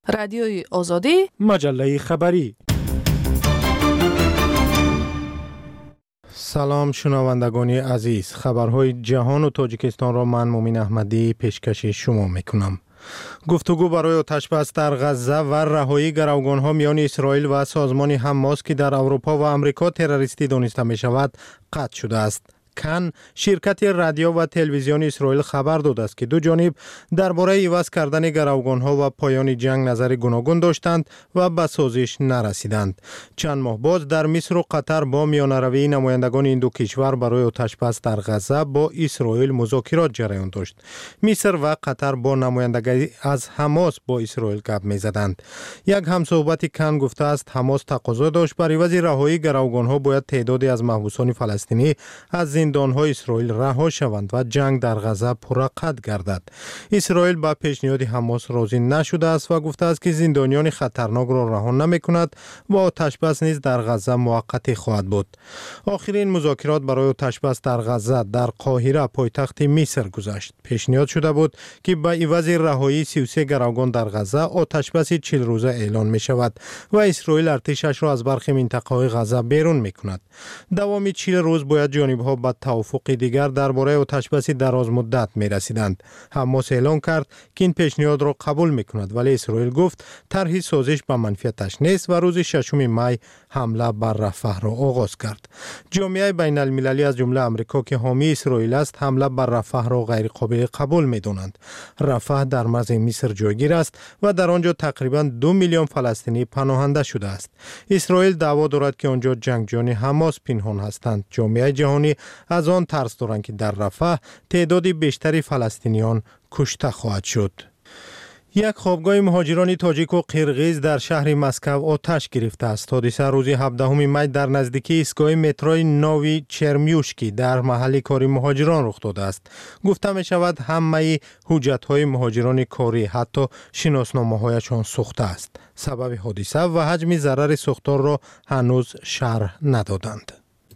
رادیوی آزادی، مجله خبری. سلام شنوندگان عزیز، خبرهای جهان و تاجیکستان را من مومن احمدی پیشکش شما میکنم. گفتگو برای آتشبس در غزه و رهایی گروگانها میان اسرائیل و سازمان حماس که در اروپا و آمریکا تروریستی دانسته می شود قطع شده است. کن شرکت رادیو و تلویزیون اسرائیل خبر داده است که دو جانب درباره عوض کردن گروگانها و پایان جنگ نظر گوناگون داشتند و به سازش نرسیدند. چند ماه بعد در مصر و قطر با میانروی نمایندگان این دو کشور برای آتشبس در غزه با اسرائیل مذاکرات جریان داشت. مصر و قطر با نمایندگی از حماس با اسرائیل گپ می‌زدند. یک همصحبت کن گفته است حماس تقاضا داشت بر عوض رهایی گروگانها باید تعدادی از محبوسان فلسطینی از زندان‌های اسرائیل رها شوند و جنگ در غزه پرقد گردد. اسرائیل با پیشنهاد حماس راضی نشده است و گفته است که زندانیان خطرناک را رها نمی‌کند و آتشبس نیز در غزه موقت خواهد بود. آخرین مذاکرات برای آتشبس در غزه در قاهره پایتخت مصر گذشت. پیشنهاد شده بود که به عوض رهایی 33 گروگان در غزه آتشبس 40 روزه اعلان می‌شود و اسرائیل ارتشش را از برخی منطقه‌های غزه بیرون می‌کند. دوام 40 روز باید جانب‌ها به توافق دیگر درباره آتشبس دراز مدت می‌رسیدند. حماس اعلام کرد که این پیشنهاد را قبول می‌کند، ولی اسرائیل گفت طرح سازش به منفعتش نیست و روز 6 می حمله بر رفح را آغاز کرد. جامعه بین المللی از جمله آمریکا که حامی اسرائیل است حمله بر رفح را غیر قابل قبول می‌دانند. رفح در مرز مصر جایگیر است و در آنجا تقریباً 2 میلیون فلسطینی پناهنده شده است. اسرائیل دعوا دارد که آنجا جنگجویان حماس پنهان هستند. جامعه جهانی از آن ترس دارند که در رفح تعداد بیشتری فلسطینیان کشته خواهد شد. یک خوابگاه مهاجران تاجیک و قرغیز در شهر مسکو آتش گرفته است. حادثه روز 17 می در نزدیکی ایستگاه مترو نوی چرمیوشکی در محل کاری مهاجران رخ داده است. گفته می شود همه حجت‌های مهاجران کاری حتی شناسنامه‌هایشان سوخته است. سبب حادثه و حجم ضرر سوختار را هنوز شرح ندادند.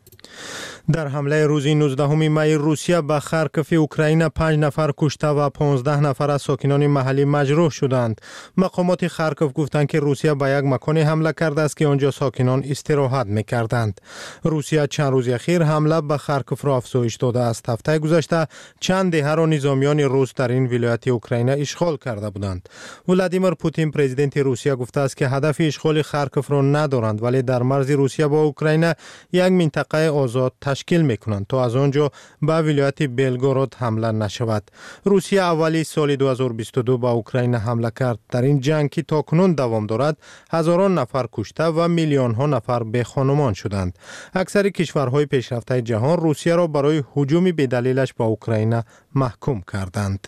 در حمله روز 19 می روسیه به خارکوف اوکراین 5 نفر کشته و 15 نفر از ساکنان محلی مجروح شدند. مقامات خارکوف گفتند که روسیه به یک مکان حمله کرده است که آنجا ساکنان استراحت می‌کردند. روسیه چند روز اخیر حمله به خارکوف را افزایش داده است. هفته گذشته چند دهه را نظامیان روس در این ولایت اوکراین اشغال کرده بودند. ولادیمیر پوتین پرزیدنت روسیه گفته است که هدف اشغال خارکوف را ندارند، ولی در مرز روسیه با اوکراین یک منطقه آزاد تشکیل میکنند تا از آنجا به ولایت بلگورود حمله نشود. روسیه اولی سال 2022 به اوکراین حمله کرد. در این جنگ که تاکنون دوام دارد هزاران نفر کشته و میلیون ها نفر به خانمان شدند. اکثر کشورهای پیشرفته جهان روسیه را برای هجوم بی‌دلیلش به اوکراین محکوم کردند.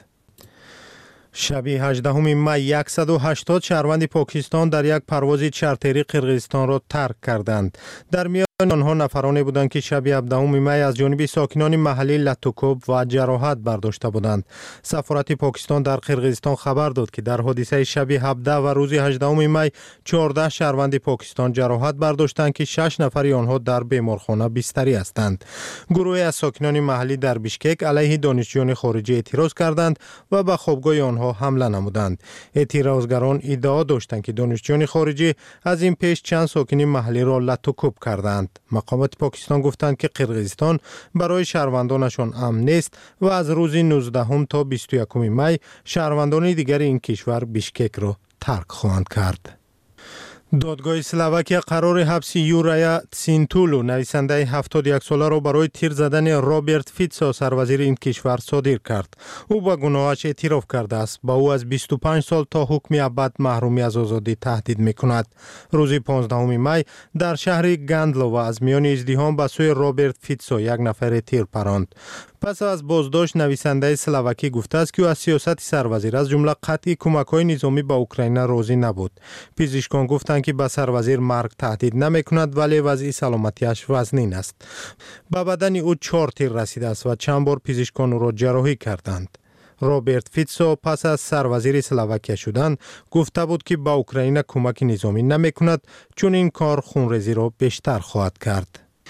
شب 18 می 180 شهروند پاکستان در یک پرواز چارتری قرغیزستان را ترک کردند. در میان آنها نفرانی بودند که شب 17 می از جانب ساکنان محلی لطوکوب و جراحت برداشته بودند. سفارت پاکستان در قرغیزستان خبر داد که در حادثه شب 17 و روز 18 می 14 شهروند پاکستان جراحت برداشتند که 6 نفر آنها در بیمارخانه بستری هستند. گروهی از ساکنان محلی در بیشکک علیه دانشجویان خارجی اعتراض کردند و به خوابگاه آنها حمله نمودند. اعتراضگران ادعا داشتند که دانشجویان خارجی از این پیش چند ساکن محلی را لطوکوب کردند. مقامات پاکستان گفتند که قرغیزستان برای شهروندانشان امن نیست و از روز 19 تا 21 می شهروندان دیگر این کشور بیشکک را ترک خواهند کرد. دادگاه اسلواکیه قرار حبس یوریا تسینتولو نویسنده 71 ساله را برای تیر زدن رابرت فیتسو سروزیر این کشور صادر کرد. او به گناهش اعتراف کرده است. با او از 25 سال تا حکم ابد محرومی از آزادی تهدید می‌کند. روز 15 می در شهر گندلو از میان ازدحام به سوی رابرت فیتسو یک نفر تیر پراند. پس از بازداشت نویسنده اسلواکی گفته است که او از سیاست سروزیر از جمله قطعی کمک‌های نظامی به اوکراین راضی نبود. پزشکان گفتند که به سروزیر مرگ تهدید نمی‌کند ولی وضع سلامتیش وزنین است. به بدن او 4 تیر رسیده است و چند بار پزشکان او را جراحی کردند. رابرت فیتسو پس از سروزیر اسلواکیه شدن گفته بود که به اوکراین کمک نظامی نمی‌کند چون این کار خونریزی را بیشتر خواهد کرد.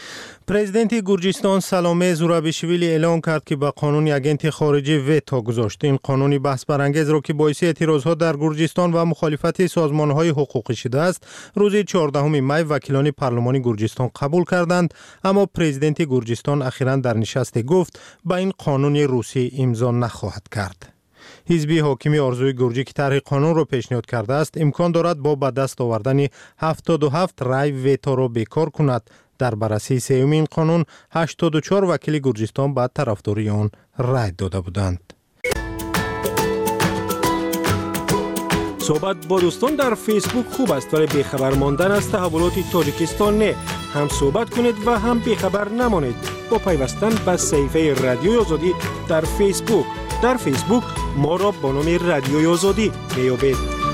президенти Гурҷистон Саломе Зурабишвили эълон кард, ки ба қонуни агенти хориҷӣ вето гузошт. Ин қонуни баҳсбарангезро, ки боиси эътирозҳо дар Гурҷистон ва мухолифати созмонҳои ҳуқуқӣ шудааст, рӯзи 14 май вакилони парлумони Гурҷистон қабул карданд, аммо президенти Гурҷистон ахиран дар нишасте гуфт ба ин қонуни русӣ имзо нахоҳад кард. ҳизби ҳокими Орзуи Гурҷӣ, ки тарҳи қонунро пешниҳод кардааст, имкон дорад бо ба даст овардани 77 рай веторо бекор кунад. дар баррасии сеюми ин қонун 84 вакили Гурҷистон ба тарафдории он рай дода буданд. صحبت با دوستان در فیسبوک خوب است، ولی بیخبر ماندن از تحولات تاجیکستان نه. هم صحبت کنید و هم بیخبر نمانید با پیوستن به صفحه رادیوی آزادی در فیسبوک. در فیسبوک ما را با نام رادیوی آزادی میابید.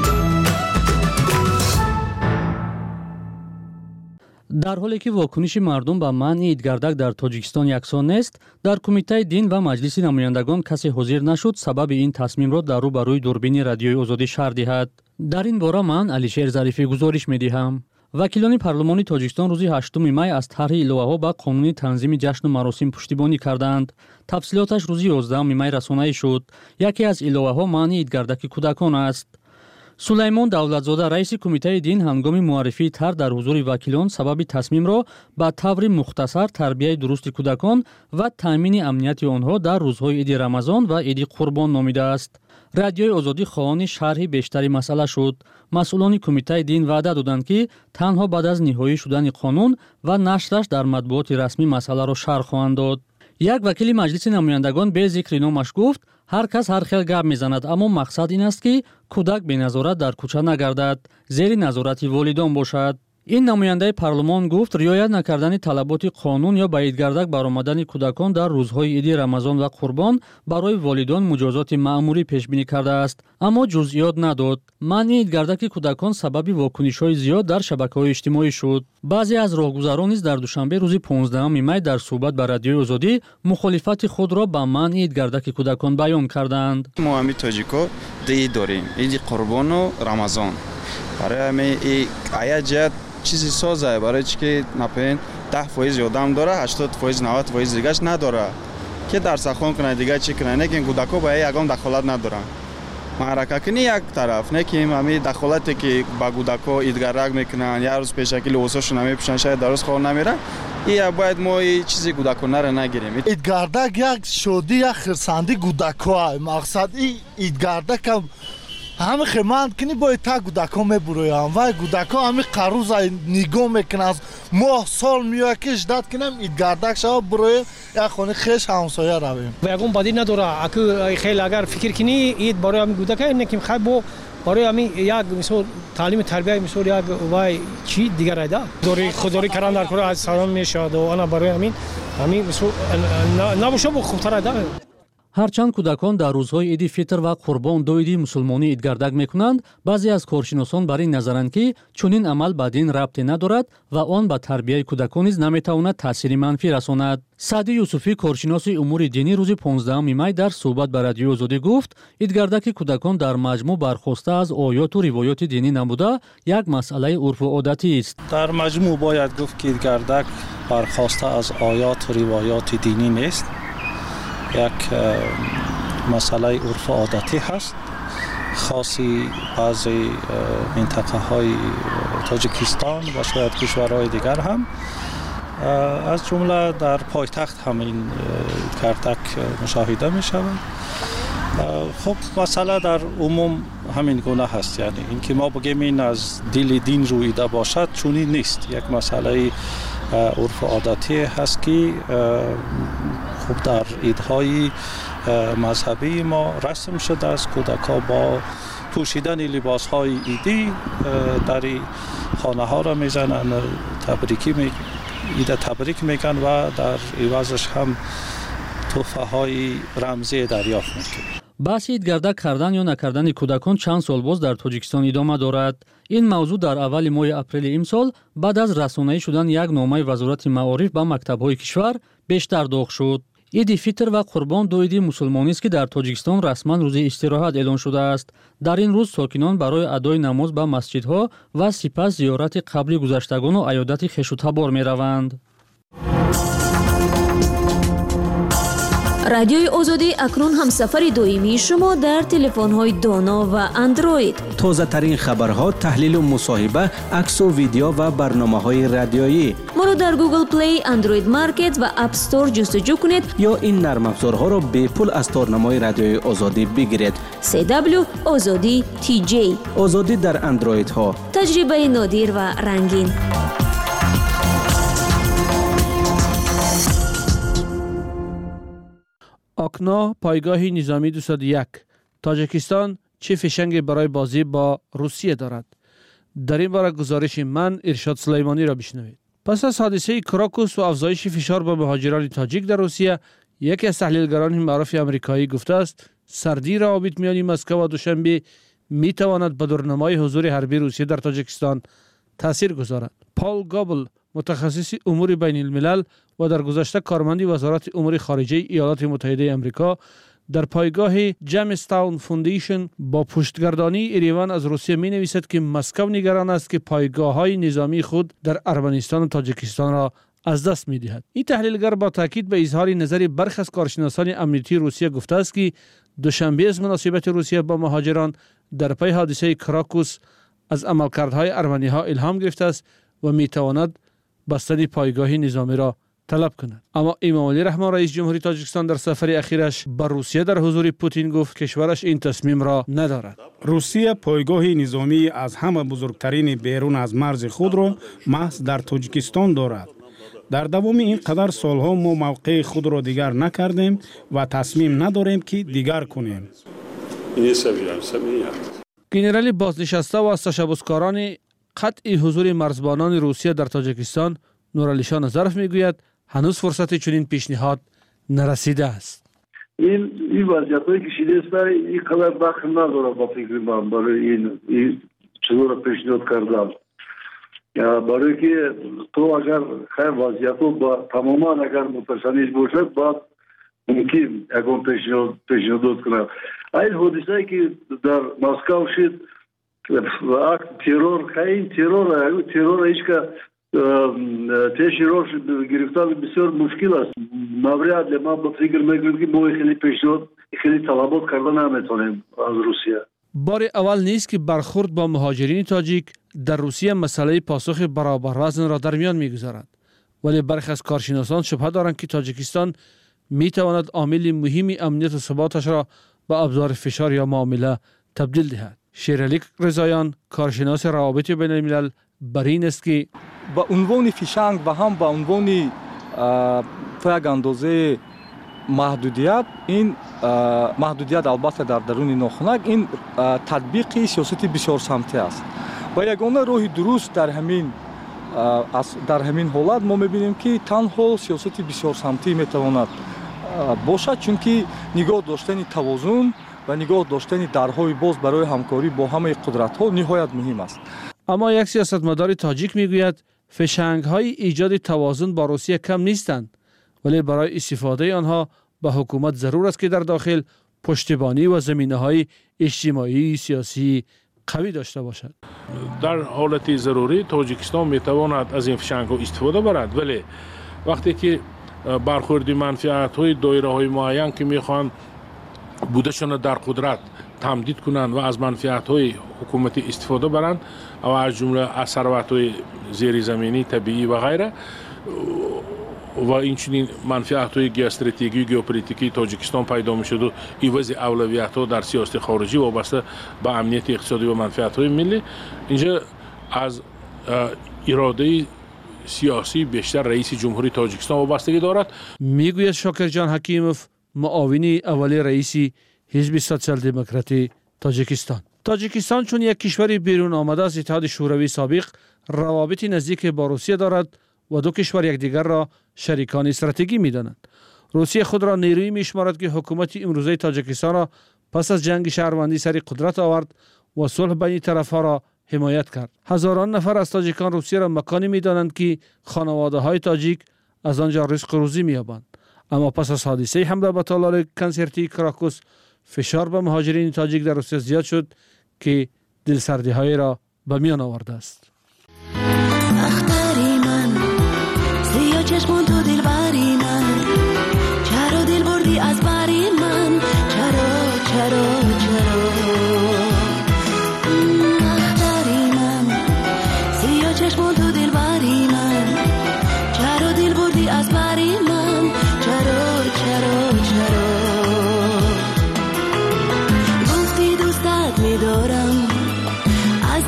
در حالی که واکنش مردم به منع ایدگردک در تاجیکستان یکسان نیست، در کمیته دین و مجلس نمایندگان کسی حاضر نشد سبب این تصمیم را در روبروی دوربین رادیوی آزادی شرح دهد. در این باره من علیشیر ظریفی گزارش می‌دهم. وکیلان پارلمانی تاجیکستان روز 8 می از طرح الوه‌ها به قانون تنظیم جشن و مراسم پشتیبانی کردند. تفصیلاتش روز 11 می رسانه‌ای شد. یکی از الوه‌ها منع ایدگردک کودکان است. سلیمان давлатзода раиси кумитаи дин ҳангоми муаррифии тар дар ҳузури вакилон сабаби тасмимро ба таври мухтасар тарбияи дурусти кӯдакон ва таъмини амнияти онҳо дар рӯзҳои иди рамазон ва иди қурбон номидааст. радиои озодӣ хоҳони шарҳи бештари масъала шуд. масъулони кумитаи дин ваъда доданд, ки танҳо баъд аз ниҳоӣ шудани қонун ва нашраш дар матбуоти расмӣ масъаларо шарҳ хоҳанд дод. як вакили маҷлиси намояндагон бе зикри номаш гуфт: ҳар кас ҳар хел гап мезанад, аммо мақсад ин аст, ки кӯдак беназорат дар кӯча нагардад, зери назорати волидон бошад. ин намояндаи парлумон гуфт, риоят накардани талаботи қонун ё ба идгардак баромадани кӯдакон дар рӯзҳои иди рамазон ва қурбон барои волидон муҷозоти маъмурӣ пешбинӣ кардааст, аммо ҷузъиёт надод. манъи идгардаки кӯдакон сабаби вокунишҳои зиёд дар шабакаҳои иҷтимоӣ шуд. баъзе аз роҳгузарон низ дар душанбе рӯзи 15 май дар суҳбат ба радиои озодӣ мухолифати худро ба манъи идгардаки кӯдакон баён карданд. мо ҳами тоҷико ди дорем иди қурбону рамазон. барои ҳами аяҷат чизи соза, барои чӣ ки напоен 10% ёдам дора, 80% 90% дигаш надора. ки дарсахон кунад, дига чӣ кунад, не ки кӯдако ба ягон дахолат надоранд. маърака кини як тараф, не ки ҳами дахолате ки ба кӯдако идгарак мекунанд, як рӯз пешакили осошона мепӯшанд, шояд дароз хор намера. ия бояд мо чизи кӯдаконаро нагирем. идгардак як шодӣ, як хирсанди кӯдако аст. мақсад идгардакам ҳами хеманд кини бояд та кӯдако мебуроям ва кӯдако ҳами қарӯза нигоҳ мекунанд. моҳ сол меояд ки ждат кинам идгардак шава буроем як хони хеш ҳамсоя равем. ва ягон бадӣ надора. аку хел агар фикр кини ид барои ҳами кӯдака неким хай бо барои ҳами як мисол таълими тарбияи мисол як вай чӣ дигар айда дори худдорӣ кардан дар кори аз салом мешавад ва ана барои ҳамин мисол набоша бо хубтар айда. ҳарчанд кӯдакон дар рӯзҳои иди фитр ва қурбон ду иди мусулмонӣ идгардак мекунанд, баъзе аз коршиносон бар ин назаранд, ки чунин амал ба дин рабте надорад ва он ба тарбияи кӯдакон низ наметавонад таъсири манфӣ расонад. саъди юсуфӣ, коршиноси умури динӣ, рӯзи 15 май дар суҳбат ба радиои озодӣ гуфт, идгардаки кӯдакон дар маҷмӯъ бархоста аз оёту ривоёти динӣ набуда, як масъалаи урфу одатист. дар маҷмӯъ бояд гуфт, ки идгардак бархоста аз оёту ривоёти динӣ нест. یک مسئله عرف عادتی هست، خاصی بعضی منطقه های تاجیکستان و شاید کشورهای دیگر هم، از جمله در پایتخت هم این کردک مشاهده می شود. خب مسئله در عموم همین گونه هست، یعنی اینکه ما بگیم این از دل دین رویده باشد چونی نیست. یک مسئله عرف عادتی هست که خب در عیدهای مذهبی ما رسم شده است. کودک‌ها با پوشیدن لباس‌های عیدی در خانه ها را میزنند، تبریک میگن و در عوضش هم تحفه های رمزی دریافت میکنند. بحث ایدگردک کردن یا نکردن کودکان چند سال باز در تاجیکستان ادامه دارد. این موضوع در اول ماه اپریل امسال بعد از رسانه‌ای شدن یک نامه وزارت معارف به مکتب‌های کشور بیشتر داغ شد. عید فطر و قربان دو عید مسلمانی است که در تاجیکستان رسما روز استراحت اعلان شده است. در این روز ساکنان برای ادای نماز به مسجدها و سپس زیارت قبر گذشتگان و عیادت خویش و تبار می‌روند. رادیوی آزادی اکنون هم سفر دائمی شما در تلفن‌های دانا و اندروید. تازه ترین خبرها، تحلیل و مصاحبه، عکس و ویدیو و برنامه‌های رادیویی. ما رو در گوگل پلی، اندروید مارکت و اپ استور جستجو کنید یا این نرم افزارها را به پول از تارنمای رادیوی آزادی بگیرید. CW آزادی TJ. آزادی در اندروید ها. تجربه نادر و رنگین. آکنا پایگاه نظامی 201 تاجیکستان چه فشنگ برای بازی با روسیه دارد؟ در این باره گزارش من ارشاد سلیمانی را بشنوید. پس از حادثه کراکوس و افزایش فشار با مهاجران تاجیک در روسیه، یکی از تحلیلگران معروف آمریکایی گفته است سردی روابط میان مسکو و دوشنبه می تواند به دورنمای حضور حربی روسیه در تاجیکستان تاثیر گذارد. پال گابل، متخصص امور بین الملل و در گذشته کارمند وزارت امور خارجه ایالات متحده آمریکا در پایگاه جیمستاون فوندیشن با پشتگردانی ایران از روسیه می نویسد که مسکو نگران است که پایگاه‌های نظامی خود در ارمنستان و تاجیکستان را از دست می دهد. این تحلیلگر با تاکید به اظهار نظر برخی از کارشناسان امنیتی روسیه گفته است که دوشنبه از مناسبت روسیه با مهاجران در پی حادثه کراکوس از عملکردهای ارمنی‌ها الهام گرفته است و می تواند بستن پایگاه نظامی را طلب کند. اما امامعلی رحمان رئیس جمهوری تاجیکستان در سفر اخیرش به روسیه در حضور پوتین گفت کشورش این تصمیم را ندارد. روسیه پایگاه نظامی از همه بزرگترین بیرون از مرز خود را محض در تاجیکستان دارد. در دوام این قدر سالها ما موقع خود را دیگر نکردیم و تصمیم نداریم که دیگر کنیم. گنرال بازنشسته و تشبثکاران قطع حضور مرزبانان روسیه در تاجیکستان نورعلیشان ظرف میگوید هنوز فرصت چنین پیشنهاد نرسیده است. این وضعیت‌هایی که شده است این قدر دخل نداره با فکر من برای این چطور پیشنهاد کردم. برای که تو اگر خیر وضعیت‌ها با تماما اگر متسنج باشد بعد ممکن اگر پیشنهاد کنم. این حادثه‌ای که در مسکو شد اکت ترور خیلی ترور هیچ که تشی روش گرفتن بسیار مشکل است. مورد ما با فکر میکنیم که ما خیلی پیشنهاد خیلی طلبات کردن نمیتونیم از روسیه. بار اول نیست که برخورد با مهاجرین تاجیک در روسیه مسئله پاسخ برابر وزن را در میان میگذارد، ولی برخی از کارشناسان شبهه دارند که تاجیکستان میتواند عامل مهم امنیت و ثباتش را به ابزار فشار یا معامله تبدیل دهد. شیرعلی رضایان، کارشناس روابط بین الملل، بر این است که با عنوان فیشنگ و هم با عنوان تا یک اندازه محدودیت، این محدودیت البته در درون ناخنک این تطبیق سیاست بسیار سمتی است و یگانه راه درست در همین حالت ما میبینیم که تنها سیاست بسیار سمتی میتواند باشد، چون که نگاه داشتن توازن و نگاه داشتن درهای باز برای همکاری با همه قدرت‌ها نهایت مهم است. اما یک سیاستمدار تاجیک میگوید فشنگ‌های ایجاد توازن با روسیه کم نیستند، ولی برای استفاده آنها به حکومت ضرور است که در داخل پشتیبانی و زمینه‌های اجتماعی سیاسی قوی داشته باشد. در حالت ضروری تاجیکستان میتواند از این فشنگ‌ها استفاده برد، ولی وقتی که برخوردی منفعت‌های دایره‌های معین که میخوان بودشان در قدرت تمدید کنند و از منفعت‌های حکومتی استفاده برند و از جمله از ثروت‌های زیرزمینی، طبیعی و غیره و این چنین منفعت‌های استراتژیکی و ژئوپلیتیکی تاجیکستان پیدا می‌شد و عوض اولویت‌ها در سیاست خارجی وابسته به امنیت اقتصادی و منفعت‌های ملی، اینجا از اراده سیاسی بیشتر رئیس جمهوری تاجیکستان وابستگی دارد. میگوید شاکرجان حکیموف، معاون اول رئیس حزب سوسیال دموکراتی تاجیکستان چون یک کشور بیرون آمده از اتحاد شوروی سابق روابط نزدیک با روسیه دارد و دو کشور یکدیگر را شریکان استراتژیکی می‌دانند. روسیه خود را نیرویی می‌شمارد که حکومت امروزه تاجیکستان را پس از جنگ شهروندی سر قدرت آورد و صلح بین طرف‌ها را حمایت کرد. هزاران نفر از تاجیکان روسیه را مکانی می‌دانند که خانواده‌های تاجیک از آنجا رزق و روزی می‌یابند. اما پس از حادثه حمله به تالار کنسرتی کراکوس فشار به مهاجرین تاجیک در روسیه زیاد شد که دلسردی‌های را به میان آورده است. اختری من زیاد چشمون تو دل بری من چرا دل بردی از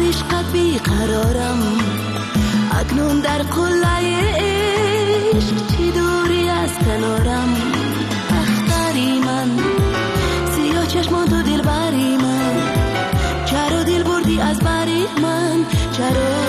عشقت بیقرارم اکنون در قله عشق چی دوری از کنارم اختری من سیاه چشمان تو دل بری من چرا دل بردی از بری من چرا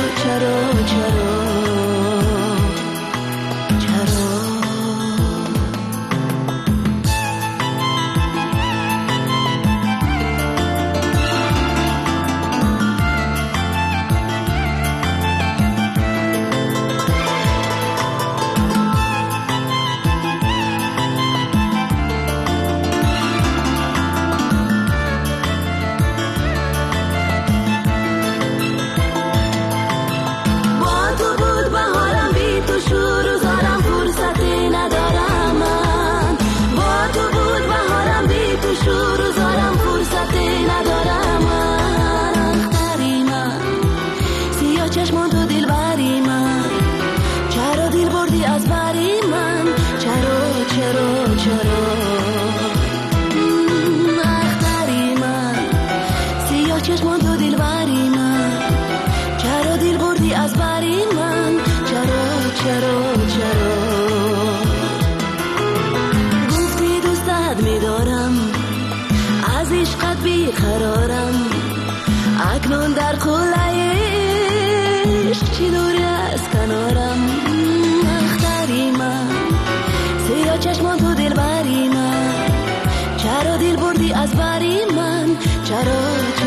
گفتی دوستت می‌دارم از عشقت بیقرارم اکنون در قله عشق چی دوری از کنارم اختری من سیاه چشمان تو دل بری من چرا دل بردی از بری من چرا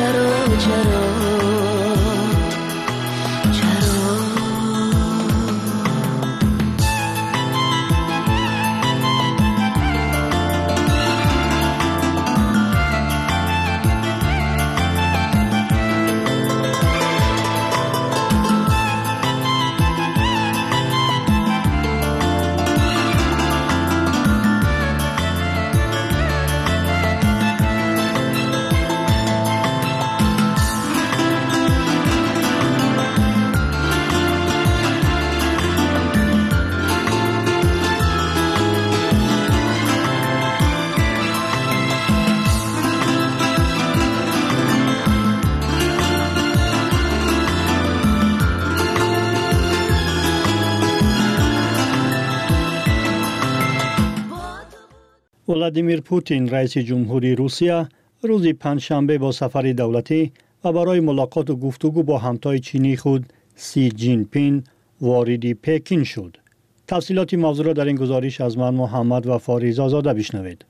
ولادیمیر پوتین رئیس جمهوری روسیه روز پنجشنبه با سفر دولتی و برای ملاقات و گفتگو با همتای چینی خود سی جین پین وارد پکین شد. تفصیلات موضوع را در این گزارش از من محمد و فاریزا زاده بشنوید.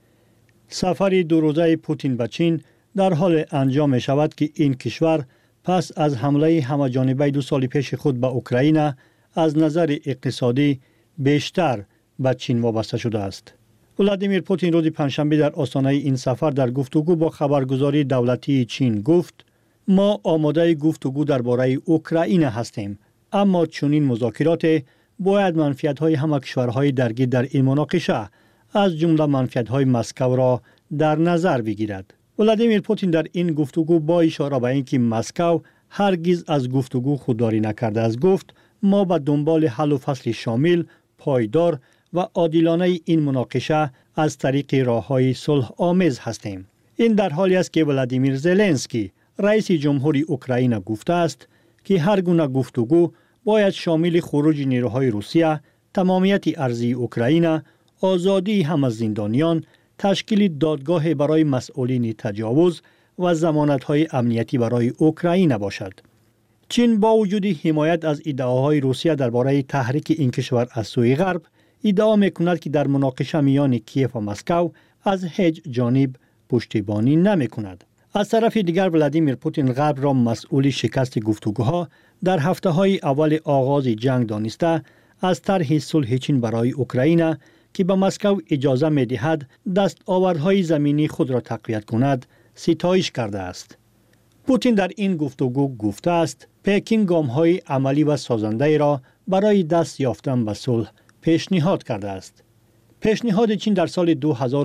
سفر دو روزه پوتین به چین در حال انجام می شود که این کشور پس از حمله همه‌جانبه 2 سال پیش خود به اوکراین از نظر اقتصادی بیشتر به چین وابسته شده است. ولادیمیر پوتین روز پنجشنبه در آستانه این سفر در گفتگو با خبرگزاری دولتی چین گفت ما آماده گفتگو درباره اوکراین هستیم، اما چنین مذاکرات باید منفعت‌های همه کشورهای درگیر در این مناقشه از جمله منفعت‌های مسکو را در نظر بگیرد. ولادیمیر پوتین در این گفتگو با اشاره به اینکه مسکو هرگز از گفتگو خودداری نکرده است گفت ما به دنبال حل و فصل شامل، پایدار و عادلانه این مناقشه از طریق راه‌های صلح آمیز هستیم. این در حالی است که ولادیمیر زلنسکی رئیس جمهوری اوکراین گفته است که هر گونه گفتگو باید شامل خروج نیروهای روسیه، تمامیت ارضی اوکراین، آزادی همه زندانیان، تشکیل دادگاه برای مسئولین تجاوز و ضمانت‌های امنیتی برای اوکراین باشد. چین با وجود حمایت از ادعاهای روسیه درباره تحریک این کشور از سوی غرب ادعا می‌کند که در مناقشه میان کیف و مسکو از هیچ جانب پشتیبانی نمی‌کند. از طرف دیگر ولادیمیر پوتین غرب را مسئول شکست گفتگوها در هفته‌های اول آغاز جنگ دانسته از طرح صلح چین برای اوکراین که به مسکو اجازه می‌دهد دستاوردهای زمینی خود را تقویت کند ستایش کرده است. پوتین در این گفتگو گفته است پکین گام‌های عملی و سازنده را برای دست یافتن به صلح پیشنهاد کرده است. پیشنهاد چین در سال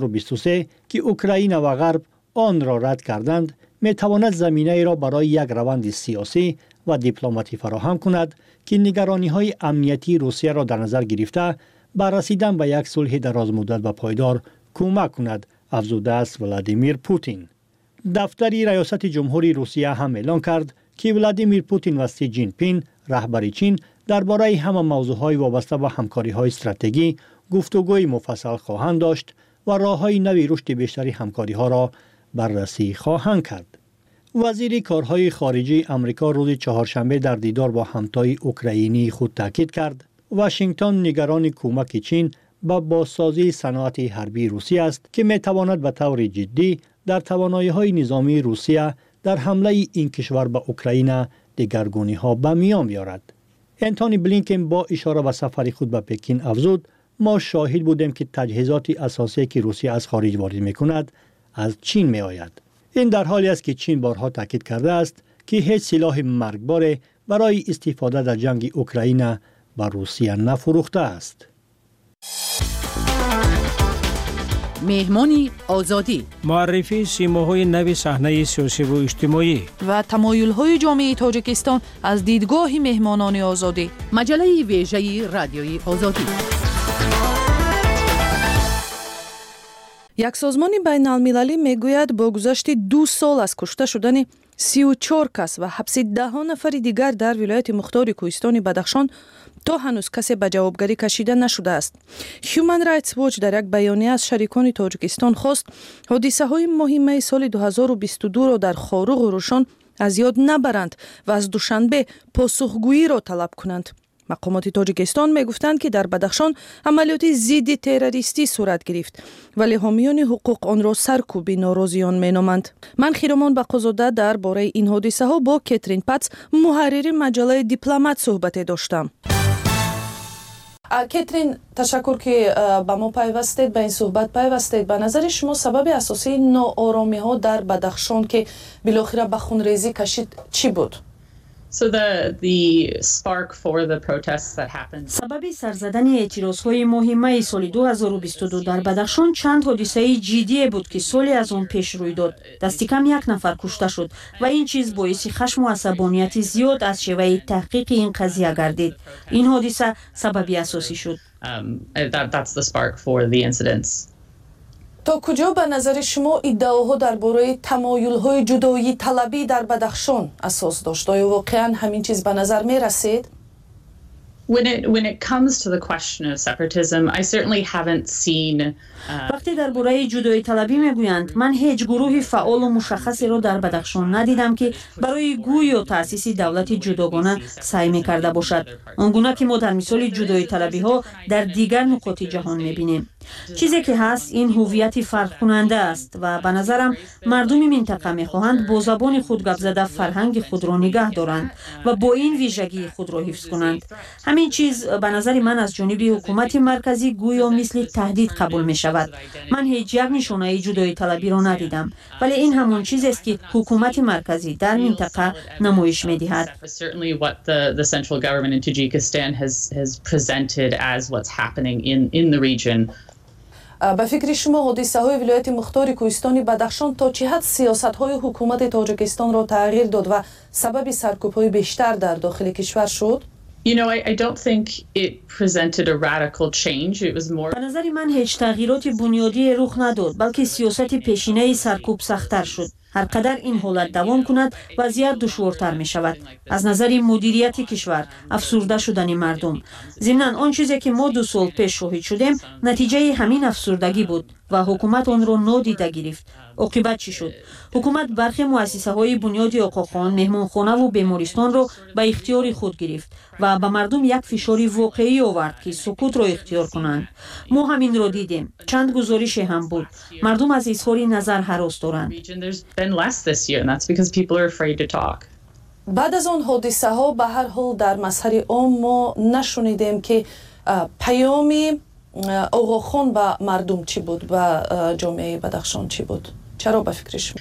2023 که اوکراین و غرب آن را رد کردند می‌تواند زمینه را برای یک روند سیاسی و دیپلماتی فراهم کند که نگرانی‌های امنیتی روسیه را در نظر گرفته بر رسیدن به یک صلح درازمدت و پایدار کمک کند، افزوده است ولادیمیر پوتین. دفتر ریاست جمهوری روسیه هم اعلام کرد که ولادیمیر پوتین و سی جین پین رهبر چین درباره همه موضوعهای وابسته به همکاری‌های استراتژی گفتگوی مفصل خواهند داشت و راه‌های نوی رشد بیشتری همکاری‌ها را بررسی خواهند کرد. وزیر کارهای خارجه آمریکا روز چهارشنبه در دیدار با همتای اوکراینی خود تاکید کرد واشنگتن نگران کمک چین به بازسازی صنعت حربی روسیه است که می‌تواند به طور جدی در توانایی‌های نظامی روسیه در حمله این کشور به اوکراین دگرگونی‌ها به میان بیارد. انتونی بلینکن با اشاره به سفر خود به پکین افزود ما شاهد بودیم که تجهیزات اساسی که روسیه از خارج وارد می‌کند از چین می‌آید. این در حالی است که چین بارها تاکید کرده است که هیچ سلاح مرگبار برای استفاده در جنگ اوکراین به روسیه نفروخته است. مهمانی آزادی، معرفی سیماهای نو صحنه سیاسی و اجتماعی و تمایل‌های جامعه تاجیکستان از دیدگاه مهمانان آزادی. مجله ویژه رادیوی آزادی. یک سازمان بین المللی میگوید با گذشت 2 سال از کشته شدن 34 کس و حبس 10 نفر دیگر در ولایت مختار کوهستان بدخشان تا هنوز کسی به جوابگری کشیده نشده است. هیومن رایتس واچ در یک بیانیه از شریکان تاجیکستان خواست حادثه‌های مهم سال 2022 را در خاروق و روشن از یاد نبرند و از دوشنبه پاسخگویی را طلب کنند. مقامات تاجیکستان میگفتند که در بدخشان عملیات ضد تروریستی صورت گرفت ولی حامیان حقوق آن را سرکوب ناراضیان مینامند. من خیرمان بقازاده درباره این حادثه ها با کاترین پاتس محرر مجله دیپلمات صحبت داشتم. کاترین، تشکر که با ما پیوستید، به این صحبت پیوستید. به نظر شما سبب اساسی ناآرامی ها در بدخشان که بالاخره به خونریزی کشید چی بود؟ سبب سرزدن اعتراضهای مهمه سال 2022 در بدخشان چند حادثه جدی بود که سالی از آن پیش روی داد. دست کم 1 نفر کشته شد و این چیز باعث خشم و عصبانیت زیاد از شیوه تحقیق این قضیه گردید. این حادثه سبب اساسی شد. تا کجا به نظر شما ادعاها درباره تمایل‌های جدایی طلبی در بدخشان اساس داشت؟ آیا واقعاً همین چیز به نظر می رسید؟ وقتی درباره جدایی طلبی میگویند من هیچ گروه فعال و مشخصی را در بدخشان ندیدم که برای گوی و تأسیس دولت جداگانه سعی می‌کرده باشد. آنگونه که ما در مثال جدایی طلبی ها در دیگر نقاط جهان می‌بینیم. چیزی که هست این هویت فرق کننده است و به نظرم مردم منطقه می‌خواهند با زبان خود گپ زده فرهنگ خود را نگه دارند و با این ویژگی خود را حفظ کنند. همین چیز به نظر من از جانب حکومت مرکزی گویا مثل تهدید قبول می شود. من هیچ یک نشانه جدایی طلبی را ندیدم ولی این همون چیزی است که حکومت مرکزی در منطقه نمایش می دهد. به فکر شما حادثه های ولایت مختار کوهستان بدخشان تا چه حد سیاست های حکومت تاجیکستان را تغییر داد و سبب سرکوب های بیشتر در داخل کشور شد؟ I don't think it presented a radical change. It was more. به نظر من هیچ تغییرات بنیادی رخ نداد بلکه سیاست پیشینه سرکوب سخت‌تر شد. هر قدر این حالت دوام کند وضعیت دشوارتر می شود. از نظر مدیریت کشور افسرده شدن مردم. ضمناً آن چیزی که ما 2 سال پیش شاهد شدیم نتیجه همین افسردگی بود و حکومت آن را نادیده گرفت. عاقبت چی شد؟ حکومت برخی مؤسسه های بنیادی آقاخان، مهمانخانه و بیمارستان را به اختیار خود گرفت و به مردم یک فشاری واقعی آورد که سکوت را اختیار کنند. ما همین را دیدیم. چند گزارش هم بود. مردم از اظهار نظر هراس دارند. بعد از آن حادثه ها به هر حال در مسیر عام ما نشنیدیم که پیام آقاخان به مردم چی بود و جامعه بدخشان چی بود؟ چرا به فکر شما؟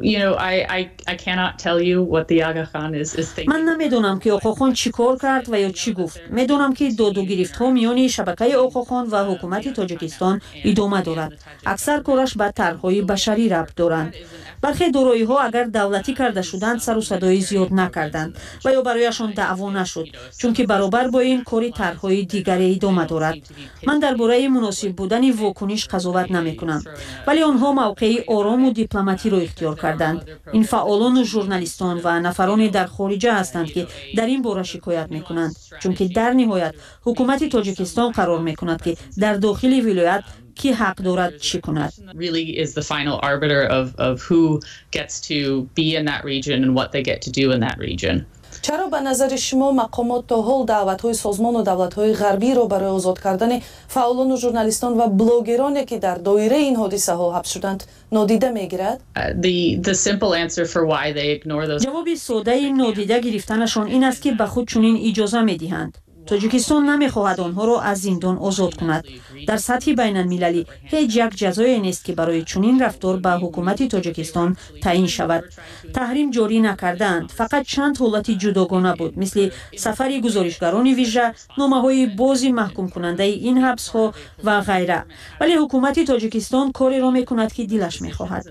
من نمیدونم که آقاخان چی کار کرد و یا چی گفت. میدونم که داد و گرفت ها میان شبکه آقاخان و حکومت تاجیکستان ادامه دارد. اکثر کارش به طرح‌های بشری ربط دارند. برخی دارایی ها اگر دولتی کرده شدند سر و صدای زیاد نکردند و یا برایشان دعوا نشد چون که برابر با این کاری طرح‌های دیگری ادامه دارد. من درباره مناسب بودن واکنش قضاوت نمی‌کنم ولی آنها موقعی آرام و دیپلماتی را اختیار کردند. این فعالان و ژورنالیستان و نفران در خارجه هستند که در این باره شکایت میکنند، چون که در نهایت حکومت تاجیکستان قرار میکند که در داخل ولایت کی حق دارد چی کند. Really is the final arbiter of who gets to be in that region and what they get to do in that region. چرا به نظر شما مقامات تا حال دعوت‌های سازمان و دولت‌های غربی را برای آزاد کردن فعالان و ژورنالیستان و بلاگرانی که در دایره این حادثه ها حبس شدند نادیده می‌گیرد؟ The simple answer for why they ignore those. جواب ساده نادیده گرفتنشان این است که به خود چنین اجازه می‌دهند. تاجیکستان نمی‌خواهد آنها را از زندان آزاد کند. در سطح بین‌المللی هیچ یک جزایی نیست که برای چنین رفتار به حکومت تاجیکستان تعیین شود. تحریم جاری نکردند، فقط چند حالت جداگانه بود، مثل سفر گزارشگران ویژه، نامه‌های باز محکوم کننده این حبس‌ها و غیره. ولی حکومت تاجیکستان کاری را می‌کند که دلش می‌خواهد.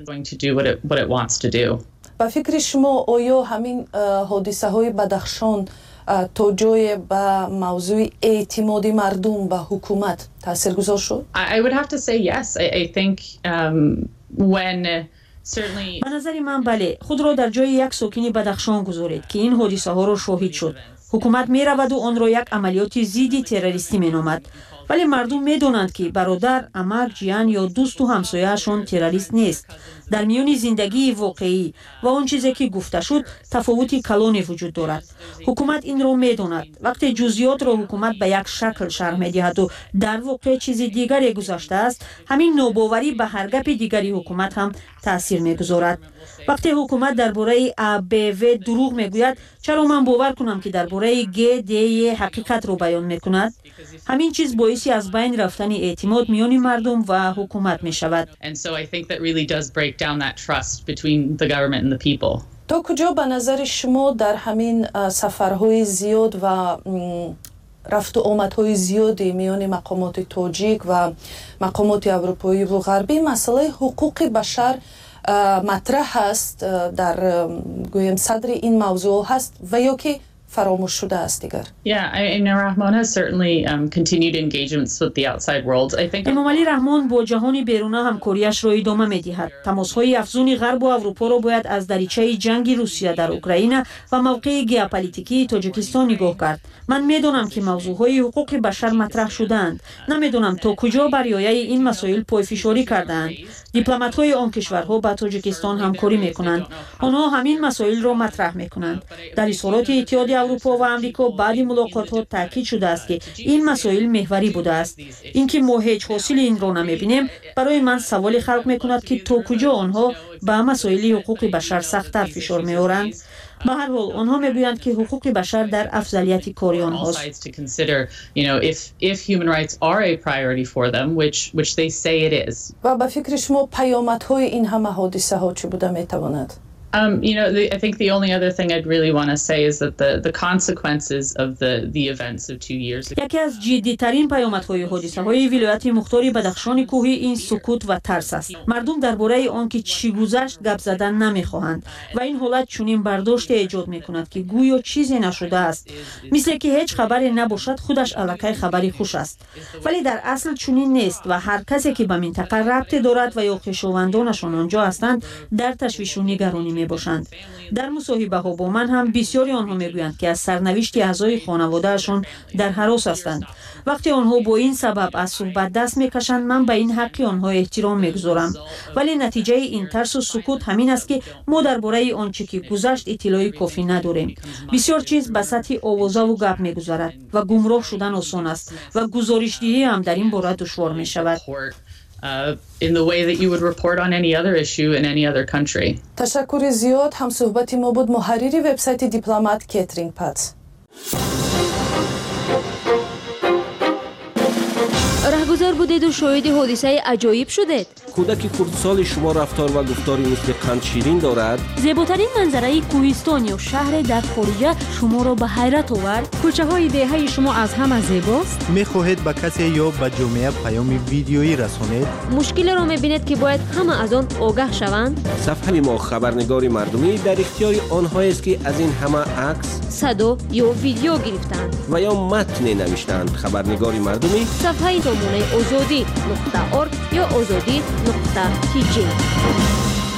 با فکر شما آیا همین حادثه‌های بدخشان تا جای به موضوع اعتماد مردم به حکومت تاثیرگذار شد؟ I would have to say yes. I think when certainly به نظر من بله، خود را در جای یک ساکن بدخشان گذارید که این حادثه ها را شاهد شد. حکومت می رود و آن را یک عملیات ضد تروریستی می نامد. ولی مردم می دانند که برادر، عمه، جیان یا دوست و همسایه‌شان تروریست نیست. در میان زندگی واقعی و آن چیزی که گفته شد تفاوتی کلانی وجود دارد. حکومت این را می داند. وقتی جزئیات را حکومت به یک شکل شرح می دهد و در واقع چیز دیگری گذشته است، همین ناباوری به هر گپ دیگری حکومت هم تاثیر می گذارد. وقتی حکومت درباره ABV دروغ می گوید، چرا من باور کنم که درباره GD حقیقت را بیان می کند؟ همین چیز باعثی از بین رفتن اعتماد میان مردم و حکومت می شود. تا کجا به نظر شما در همین سفرهای زیاد و رفت و آمدهای زیادی میان مقامات تاجیک و مقامات اروپایی و غربی مسئله حقوق بشر مطرح هست، در گویم صدر این موضوع هست و یا که فراموش شده است دیگر؟ Rahman has certainly continued engagements with the outside world. I think امام علی رحمان با جهان بیرون همکاریش را ادامه می‌دهد. تماس‌های افزون غرب و اروپا را باید از دریچه جنگ روسیه در اوکراین و موقع ژئوپلیتیکی تاجیکستان نگاه کرد. من می‌دانم که موضوع‌های حقوق بشر مطرح شدند. نمی‌دانم تا کجا بر ریایه این مسائل پایفشاری کردند. دیپلمات‌های آن کشورها با تاجیکستان همکاری می‌کنند. آنها همین مسائل را مطرح می‌کنند. در اظهارات اتحادیه اروپا و آمریکا بعد ملاقات‌ها تاکید شده است که این مسائل محوری بوده است. اینکه ما هیچ حاصل این را نمی‌بینیم برای من سوال خلق می‌کند که تا کجا آنها به مسائل حقوق بشر سخت‌تر فشار می‌آورند. به هر حال آنها میگویند که حقوق بشر در افضلیت کاری آنهاست. و به فکر شما پیامدهای این همه حادثه ها چه بوده میتواند؟ I think the only other thing I'd really want to say is that the consequences of the events of 2 years ago. یکی از جدی‌ترین پیامدهای حادثه‌های ولایت مختار بدخشان کوهی این سکوت و ترس است. مردم درباره آنکه چی گذشت گپ زدن نمی‌خواهند و این حالت چنین برداشت ایجاد می‌کند که گویا چیزی نشده است، مثل که هیچ خبری نباشد خودش الکی خبری خوش است. ولی در اصل چنین نیست و هر کسی که به منطقه ربط دارد و یا خویشاوندانشان آنجا هستند در تشویش و نگرانی باشند. در مصاحبه ها با من هم بسیاری آنها میگویند که از سرنوشت اعضای خانوادهشان در هراس هستند. وقتی آنها با این سبب از صحبت دست میکشند من به این حق آنها احترام میگذارم، ولی نتیجه این ترس و سکوت همین است که ما درباره آنچه که گذشت اطلاعی کافی نداریم. بسیار چیز به سطح آوازه و گپ میگذرد و گمراه شدن آسان است و گزارش‌دهی هم در این باره دشوار میشود. In the way that you would report on any other issue in any other country. تشکر زیاد. هم صحبتی ما بود محرری وبسایت دیپلمات کاترین پات. راهگذار بودید و شاهد حادثه عجایب شدید. کودک خردسال شما رفتار و گفتاری مثل قند شیرین دارد. زیباترین منظره کوهستان یا شهر در خارج شما را به حیرت آورد. کوچه های دهه شما از همه زیباست. میخواهید به کسی یا به جامعه پیام ویدیویی رسانید. مشکل را میبینید که باید همه از آن آگاه شوند. صفحه ما خبرنگار مردمی در اختیار آنها است که از این همه عکس، صدا یا ویدیو گرفتند و یا متن نوشتند. خبرنگار مردمی صفحه سامانه آزادی.org یا آزادی.tg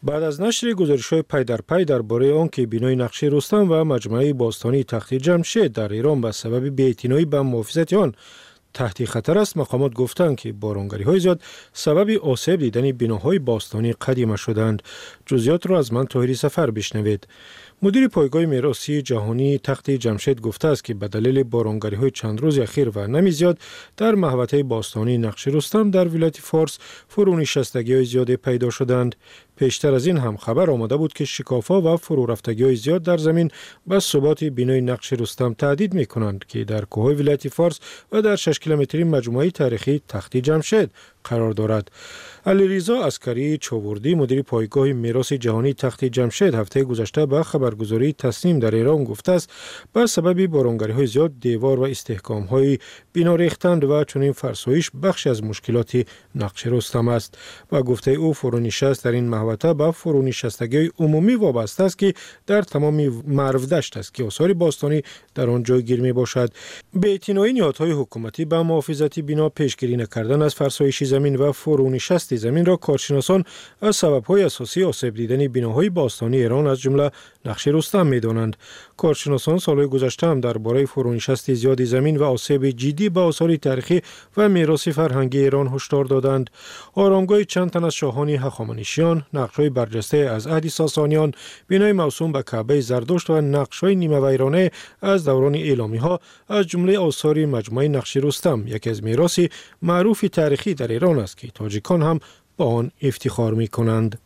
بعد از نشر گزارش‌های پی در پی درباره آنکه بینای نقشه رستم و مجموعه باستانی تخت جمشید در ایران به سبب بی‌اعتنایی به محافظت آن تحت خطر است، مقامات گفتند که بارانگری‌های زیاد سبب آسیب دیدن بناهای باستانی قدیمی شدند. جزئیات را از من طاهری سفر بشنوید. مدیر پایگاه میراثی جهانی تخت جمشید گفته است که به دلیل بارانگری‌های چند روز اخیر و نمی زیاد در محوطه باستانی نقش رستم در ولایت فارس فرونشستگی‌های زیاد پیدا شدند. پیشتر از این هم خبر آمده بود که شکاف‌ها و فرورفتگی‌های زیاد در زمین به ثبات بینای نقش رستم تهدید می‌کنند که در کوههای ولایت فارس و در 6 کیلومتری مجموعه تاریخی تخت جمشید قرار دارد. علیرضا عسکری چاوردی مدیر پایگاه میراث جهانی تخت جمشید هفته گذشته به خبرگزاری تصنیم در ایران گفته است به سبب بارانگری‌های زیاد دیوار و استحکام‌های بنا ریختند و چنین فرسایش بخش از مشکلات نقش رستم است. و گفته او فرونشست در این محوطه به فرونشستگی عمومی وابسته است که در تمام مرو دشت است که آثار باستانی در آن جایگیر می باشد. بی‌اعتنایی نهادهای حکومتی به محافظت بنا پیشگیری نکردن از فرسایش زمین و فرونشست زمین را کارشناسان از سبب‌های اساسی آسیب دیدن بناهای باستانی ایران از جمله نقش رستم می‌دانند. کارشناسان سالهای گذشته هم درباره فرونشست زیاد زمین و آسیب جدی به آثار تاریخی و میراث فرهنگی ایران هشدار دادند. آرامگاه چند تن از شاهان هخامنشیان، نقش‌های برجسته از عهد ساسانیان، بنای موسوم به کعبه زردشت و نقش‌های نیمه ویرانه از دوران ایلامی‌ها از جمله آثار مجموعه نقش رستم یکی از میراث معروف تاریخی در ایران است که تاجیکان هم با آن افتخار می‌کنند.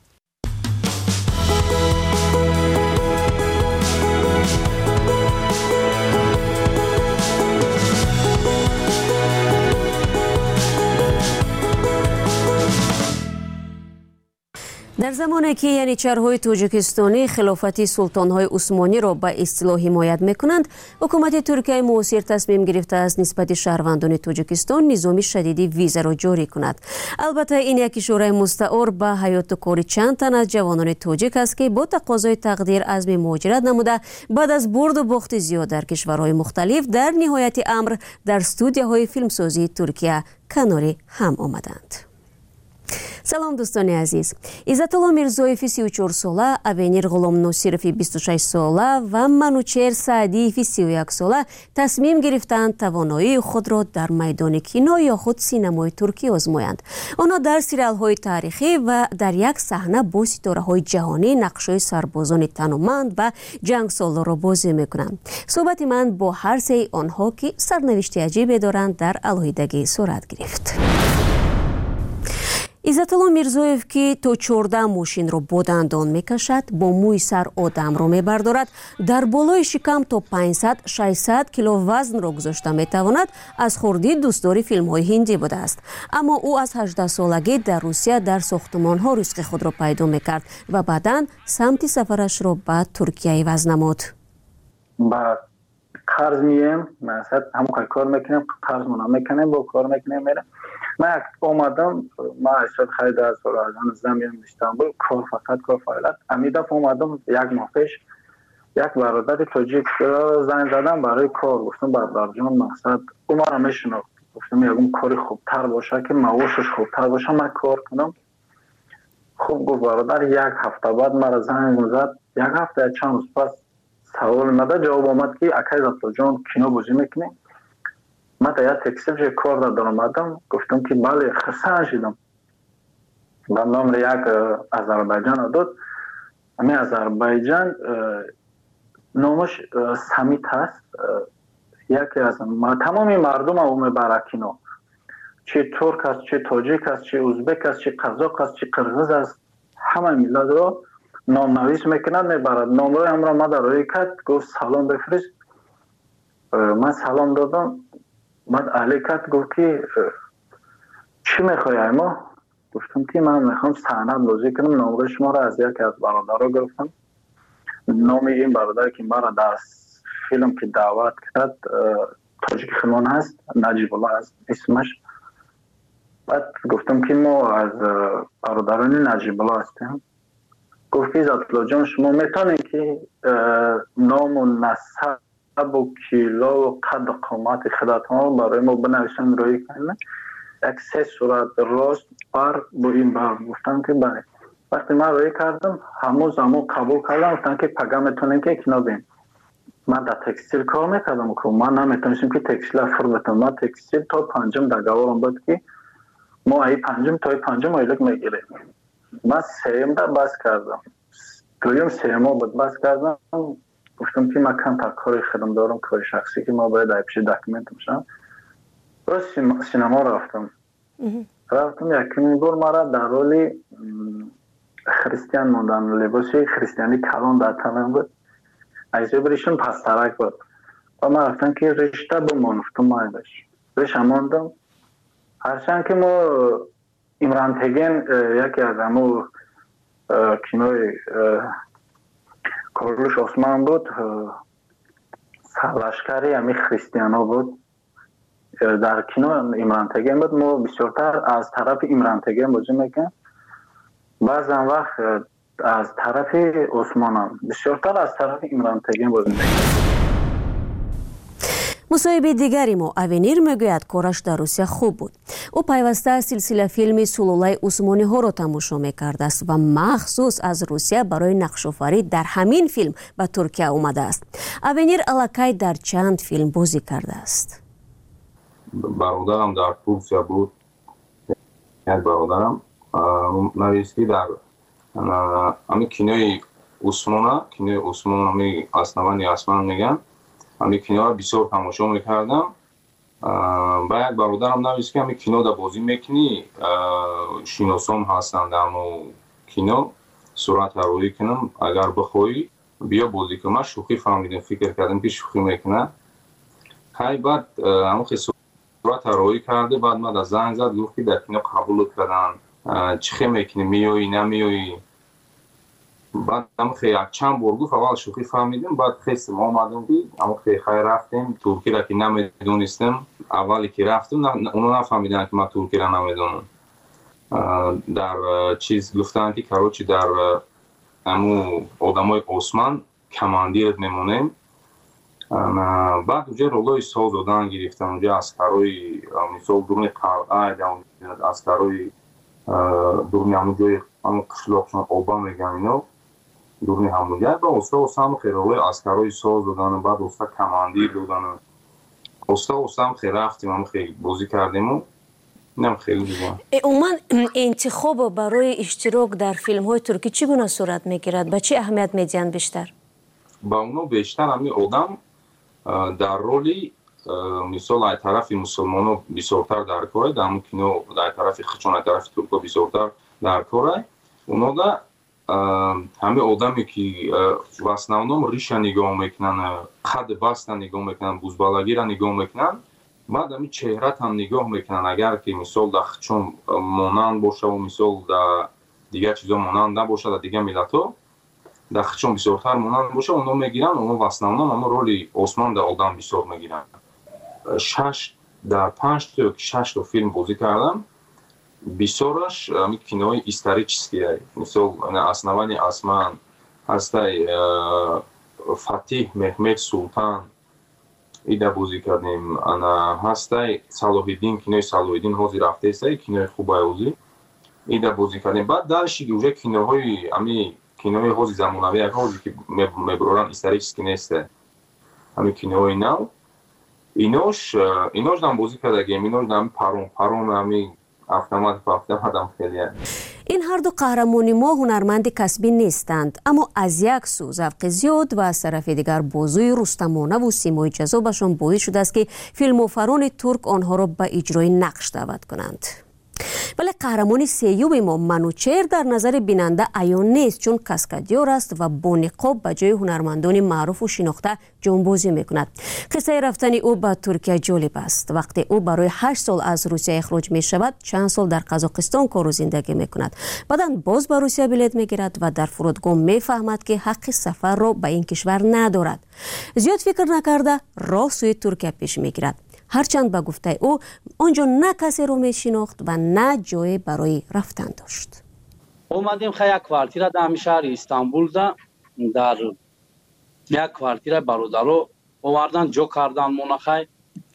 در زمانی که ینیچرهای توجیکستانی خلافت سلطانهای عثمانی را به اصطلاح حمایت میکنند، حکومت ترکیه معاصر تصمیم گرفته است نسبت شهروندان توجیکستان نظام شدیدی ویزا را جاری کند. البته این یک اشاره مستعار به حیات و کار چند تن از جوانان توجیک است که با تقاضای تقدیر عزم مهاجرت نموده بعد از برد و باخت زیاد در کشورهای مختلف در نهایت امر در استودیوهای فیلمسازی ترکیه کنار هم آمدند. سلام دوستان عزیز. عزت‌الله میرزویف 34 ساله، اوینیر غلام نصیرов 26 ساله و منوچهر سعدی 31 ساله تصمیم گرفتند توانایی خود را در میدان کینو یا خود سینمای ترکی آزمایند. آنها در سریال‌های تاریخی و در یک صحنه با ستاره‌های جهانی نقش‌های سربازان تنومند و جنگسالار را بازی می‌کنند. صحبت من با هر سه آنها که سرنوشت عجیبی دارند در علیحدگی صورت گرفت. عزت‌الله میرزویف که تا 14 ماشین را با دندان میکشد، با موی سر آدم را میبردارد، در بالای شکم تا 500-600 کیلو وزن را گذاشته میتواند، از خردی دوستدار فیلم‌های هندی بوده است. اما او از 18 سالگی در روسیه در ساختمان‌ها رزق خود را پیدا میکرد و بعداً سمت سفرش را به ترکیه عوض نمود. با قرض میام، مثلا همون کار میکنم، قرض منم میکنم، با کار میکنم میرم. من اومدم، ما اشتاد خرید از فرازان زمین استانبول، کار فقط کار فعالیت. امیدم اومدم یک ماه پیش یک برادر توجیک زنگ زدم برای کار، گفتم برادر جان مقصد او مرا میشناخت، گفتم یکم کاری خوبتر باشه که معاشش خوبتر باشه من کار کنم. خوب گفت برادر. یک هفته بعد مرا زنگ زد، یک هفته چند روز پس سوال مده جواب آمد که اکای زبطا جان کینو بازی میکنی؟ من تا یک تکسیل جای کار در آمدم، گفتم که بله خسته شدم. با نام یک آذربایجان داد. همین آذربایجان نامش سمیت هست. یکی از تمامی مردم او میبره کینو، چه ترک است، چه تاجیک است، چه ازبک است، چه قزاق است، چه قرغیز است، همه ملت را نام نویس میکنند میبرد. نامروی هم را من در روی کرد، گفت سلام بفرست. من سلام دادم. بعد اهلی کرد گفت که چی میخوای اما؟ گفتم که من میخوام صحنه بازی کنم. نامروی شما را از یکی از برادرها گرفتم. نام این برادر که مرا در فیلم که دعوت کرد تاجیک خلمان هست، نجیب الله هست اسمش. بعد گفتم که ما از برادران نجیب الله هستیم. گفت که عزت‌الله جان شما میتونید که نام و نسب و کیلو و قد و قامت خودتان برای ما بنویسن روی کنید. یک 3 صورت راست بر با این بر. گفتم که بله. وقتی من روی کردم همون قبول کردم گفتن که پگاه میتونیم که کینو بین. من در تکستیل کار میکردم که من نمیتونستم که تکستیل فرو بتونم. من تکستیل تا پنجم در گوارم بود که ما ای پنجم تا پنجم ایلک میگیریم. من سیم در بس کردم. دویم سیما بود بس کردم. گفتم که من کم تا کاری خودم دارم کار شخصی که ما باید ایپشی داکیومنت میشم. باز سینما رفتم یکی بار مرا در رولی خریستیان موندن لباسی خریستیانی کلان در تنم بود ایزه بریشون پسترک بود و من رفتم که رشته بمانفتم مایدش رشته ماندم هرچند که ما امران تگین یکی از همو کینوی کارلوش عثمان بود سرلشکری همی خریستیانا بود در کینو امران تگین بود ما بسیارتر از طرف امران تگین بازی میکنیم بعضا وقت از طرف عثمان هم بسیارتر از طرف امران تگین بازی میکنیم. مصاحبه دیگری ما اوینیر میگوید کارش در روسیه خوب بود. او پیوسته سلسله فیلم سلولای عثمانی ها را تماشا میکرده است و مخصوص از روسیه برای نقش‌آفرینی در همین فیلم به ترکیه اومده است. اوینیر الکی در چند فیلم بازی کرده است. برادرم در ترکیه بود. یک برادرم نویسی در همین کینوی عثمانه همی اسنوانی اسمان میگن همین کینو را بسیار تماشا میکردم. با یک برادرم نویسی که همین کینو در بازی میکنی شیناسام هستند در کینو صورت روی کنم اگر بخوایی بیا بازی کنم. من شوخی فهمیدم فکر کردم که شوخی میکنه های بعد همون صورت روی کرده بعد من در زنگ زد گفت که در کینو قبول کردن چی میکنی میایی نمیایی بعد هم خیلی چند بار گفت اول شوخی فهمیدیم بعد خیلی ما آمدیم که اما خیلی رفتیم ترکی را که نمیدونستم اولی که رفتیم اونو نفهمیدن که من ترکی را نمیدونم در چیز گفتن که کاروچی در همو آدمای عثمان کماندیرت میمونیم بعد اونجا رولای سال دادن گرفتن اونجا اسکرای مثال درون قلعه اسکرای درون همونجای همون قشلاقشان آبا میگن اینا درون همونجای با استا هم خیلی رولای اسکرای سال دادن بعد استا کماندیر دادن استا هم خیلی رفتیم هم خیلی بازی کردیم و نم خیلی دیگه. عموما انتخاب برای اشتراک در فیلم های ترکی چگونه صورت میگیرد؟ به چه اهمیت میدین بیشتر؟ با اونو بیشتر همین آدم در رولی مثال از طرف مسلمانو بسیارتر در کاره در همون کینو در طرف خچون از طرف ترکا بسیارتر در کاره اونا دا همه آدمی که واسناونام ریشه نگاه میکنن قد بست نگاه میکنن بوزبالگی را نگاه میکنن بعد همین چهرت هم نگاه میکنن اگر که مثال در خچون مانند باشه و مثال در دیگر چیزا مانند نباشه در دیگر ملت ها در خچون بسیارتر مانند باشه اونا میگیرن اونا واسناونام اما رولی عثمان در آدم بسیار میگیرن در 5 تا 6 تا فیلم بازی کردم بسیارش همین کینوی استوریچیسکیه مثال اسنوانی اسمان هستای فاتیح محمد سلطان ایده بازی کردیم انا هستای صلاح‌الدین کینوی صلاح‌الدین حاضر رفته است کینوی خوبه اوزی ایده بازی کردیم بعد درش دیگه کینوهای همین کینوی حاضر زمانوی حاضر که میبرن استوریچیسکی نیست همین کینوی نو اینوش دام بازی کردیم اینوش دام پارون همین автомат خیلی. این هر دو قهرمانی ما هنرمند کسبی نیستند اما از یک سو ذوق زیاد و از طرف دیگر بازوی رستمانه و سیمای جذابشان باعث شده است که فیلم‌آفران ترک آنها را به اجرای نقش دعوت کنند. ولی قهرمان سیوم ما منوچهر در نظر بیننده عیان نیست چون کاسکادیور است و با نقاب به جای هنرمندان معروف و شناخته جانبازی میکند. قصه رفتن او به ترکیه جالب است. وقتی او برای 8 سال از روسیه اخراج می شود چند سال در قزاقستان کار و زندگی میکند. بعداً باز به روسیه بلیط میگیرد و در فرودگاه میفهمد که حق سفر را به این کشور ندارد. زیاد فکر نکرده راه سوی ترکیه پیش میگیرد. هرچند به گفته او آنجا نه کسی رو می شناخت و نه جای برای رفتن داشت. اومدیم خیلی یک کوارتیر در شهر استانبول در یک کوارتیر برادرو آوردن جو کردن مونخای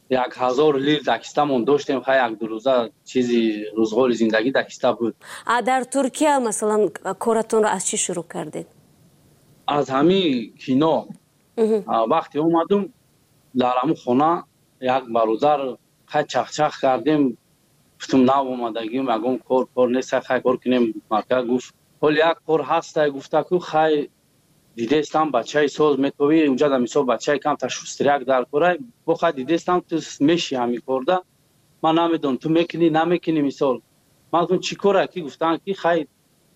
1000 лир дакистамон доштем. Хай як ду рӯза чизи рӯзғори зиндагӣ дакиста буд. дар Туркия масалан коратонро аз чӣ шурӯъ кардед? аз ҳамин кино вақте омадум дар ҳамун хона як барозар хай чахчах кардем. гуфтум нав омадагим ягон кор нест хай кор кунем. марка гуфт ҳол як кор ҳаста гуфта ку хай дидестам бачаи соз метови унҷа да мисол бачаи камта шустряк дар корай бо хай дидестам ту меши ҳамин корда ман намедонам ту мекунӣ намекунӣ мисол ман гуфтам чӣ кора ки гуфтан ки хай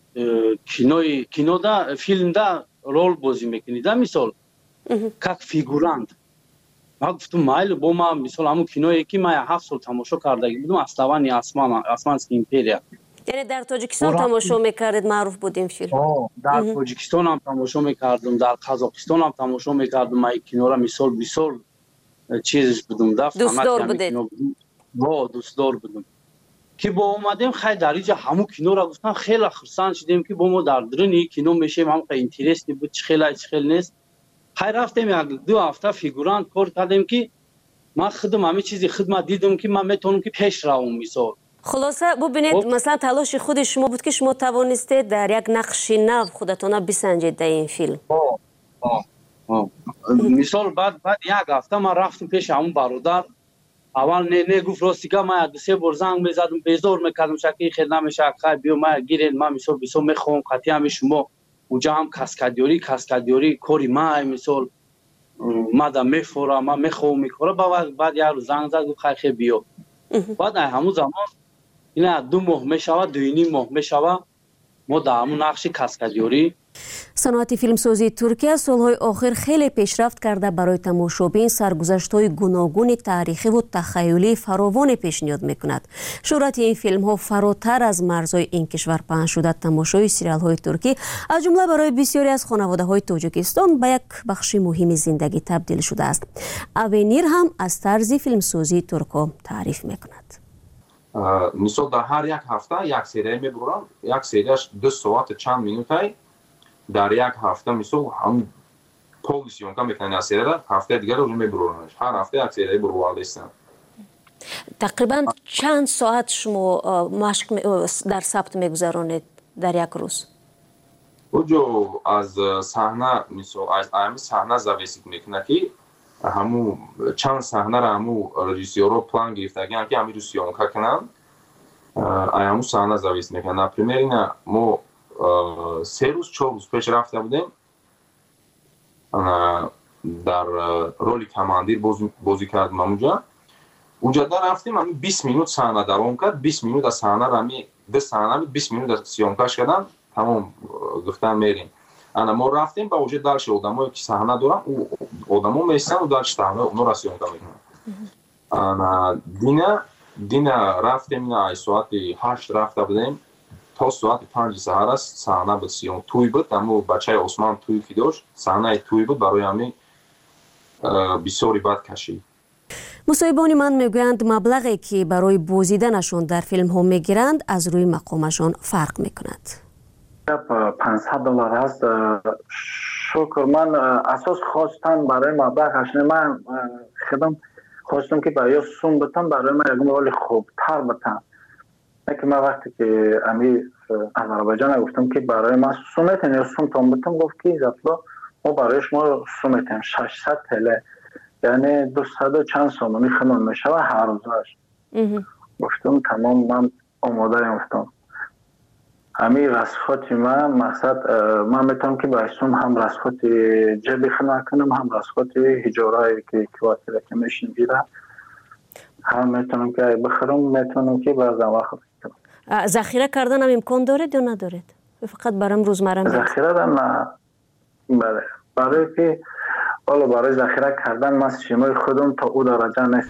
кинода филмда рол бозӣ мекунӣ да мисол как фигурант. ман гуфтам майли бо ман мисол ҳамун киное ки ман 7 сол тамошо кардагӣ будам аславани османская империя. яъне дар тоҷикистон тамошо мекардед? маъруф буд ин филм? дар тоҷикистон ҳам тамошо мекардам, дар қазоқистон ҳам тамошо мекардам. ман кинора мисол бисёр чиз будум да дӯстдор будед? дӯстдор будум ки бо омадем хай дар инҷа ҳамун кинора гуфтам хеле хурсанд шудем ки бо мо дар дурини кино мешавем. ҳам хай интересни буд чӣ хел нест. хай рафтем як 2 ҳафта фигурант кор кардем ки ман худам ҳамин чизи худмат дидам ки ман метавонам ки пеш равам мисол. خلاصه ببینید مثلا تلاش خود شما بود که شما توانستید در یک نقش نو خودتون بسنجید در این فیلم. مثال بعد یک هفته من رفتم پیش همون برادر. اول نه گفت راستیکا من 2-3 بار زنگ میزدم بیزار میکردم شکی خیر نمیشه خیر بیا من گیرین من مثال بسیار میخوام قطعی هم شما اونجا هم کاسکادیوری کاری من مثال مادا میفورم من میخوام میکره بعد یک روز زنگ زد گفت خیر بیا. بعد همون زمان اینا 2 ماه میشود 2.5 ماه میشود ما در همون نقش کاسکادیوری. صنعت فیلمسازی ترکیه سالهای آخر خیلی پیشرفت کرده. برای تماشابین سرگذشت‌های گوناگون تاریخی و تخیلی فراوان پیشنهاد میکند. شهرت این فیلم ها فراتر از مرزهای این کشور پهن شده. تماشای سریال های ترکی از جمله برای بسیاری از خانواده های تاجیکستان به یک بخش مهم زندگی تبدیل شده است. اونیر هم از طرز فیلمسازی ترک‌ها تعریف میکند. مثلا در هر یک هفته یک سری میبرم. یک سریش 2 ساعت چند مینوتی. در یک هفته مثلا هم پولیسیون که میکنن از سری هفته دیگر رو میبرونش. هر هفته یک سری برواله هستن. تقریبا چند ساعت شما مشق در ثبت میگذرانید در یک روز؟ اوجو از صحنه مثلا از امی صحنه زاویسید میکنه که همو چند صحنه را همو رژیسورو پلان گرفتگی که همین رو سیونکا کنن. همو صحنه زاویس میکنن. نپریمیر اینا ما 3 روز 4 روز پیش رفته بودیم در رولی کماندیر بازی کردم اونجا در رفتیم همین 20 مینوت صحنه دوام کرد. 20 مینوت از صحنه را همین 2 صحنه 20 مینوت از سیونکاش کردن تمام گفتن میریم. ما رفتیم با وجود دارش آدمایی که صحنه دارن او آدما میستن و دارش صحنه اونو را سیونکا میکنن. دینا رفتیم اینا ساعت 8 رفته بودیم تا ساعت 5 سحر است صحنه بود سیون توی بود. اما بچه عثمان توی که داشت صحنه توی بود برای همین بسیاری بد کشید. مصاحبان من میگویند مبلغی که برای بازدیدنشان در فیلم ها میگیرند از روی مقامشان فرق میکند. $500 است. شکر من اساس خواستم برای مبلغش من خودم خواستم که برای سوم بتم برای من یک مقدار خوبتر بتم. که من وقتی که امی آذربایجان گفتم که برای من سومتن یا سوم تام بتم گفت که زفلا ما برای شما سومتن 600 تله یعنی 200 چند سومانی خمون میشه و هر روزش. گفتم تمام من آماده گفتم. امی رسخاتی من مقصد من میتونم که برای سوم هم رسخات جبی خدمت کنم هم رسخات هجارایی که کواتر که میشن گیرم هم میتونم که بخرم میتونم که بعضا وقت کنم. ذخیره کردن هم امکان دارید یا ندارید؟ فقط برام روزمره میاد. ذخیره نه. بله. برای که حالا برای ذخیره کردن من شیمای خودم تا او درجه نیست.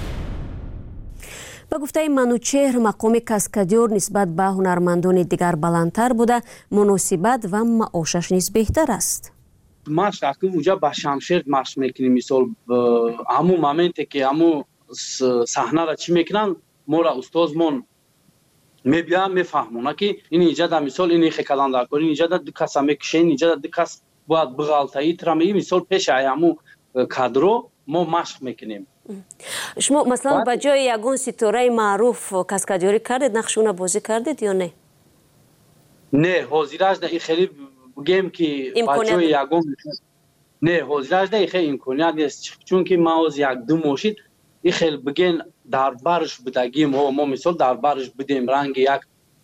به گفته منوچهر مقام کاسکادیور نسبت به هنرمندان دیگر بلندتر بوده. مناسبت و معاشش نیز بهتر است. مشق که اونجا با شمشیر مشق میکنیم مثال همون مومنتی که همون صحنه را چی میکنن ما را استادمون میبینن میفهمونه که این اینجا در مثال این کلندر کاری اینجا در 2 کس میکشین اینجا در 2 کس باید بغالتایی ترمی مثال پیش همون کادرو ما مشق میکنیم شما مثلا به جای یگون ستاره معروف کاسکادیوری کردید، نقشونه بازی کردید یا نه؟ نه حاضرش نه. این خیلی بگم که به جای یگون نه حاضرش نه، خیلی امکانیت نیست، چون که ما از یک دو ماشین این خیلی بگن در برش بدگیم ما مثال در برش بدیم رنگ یک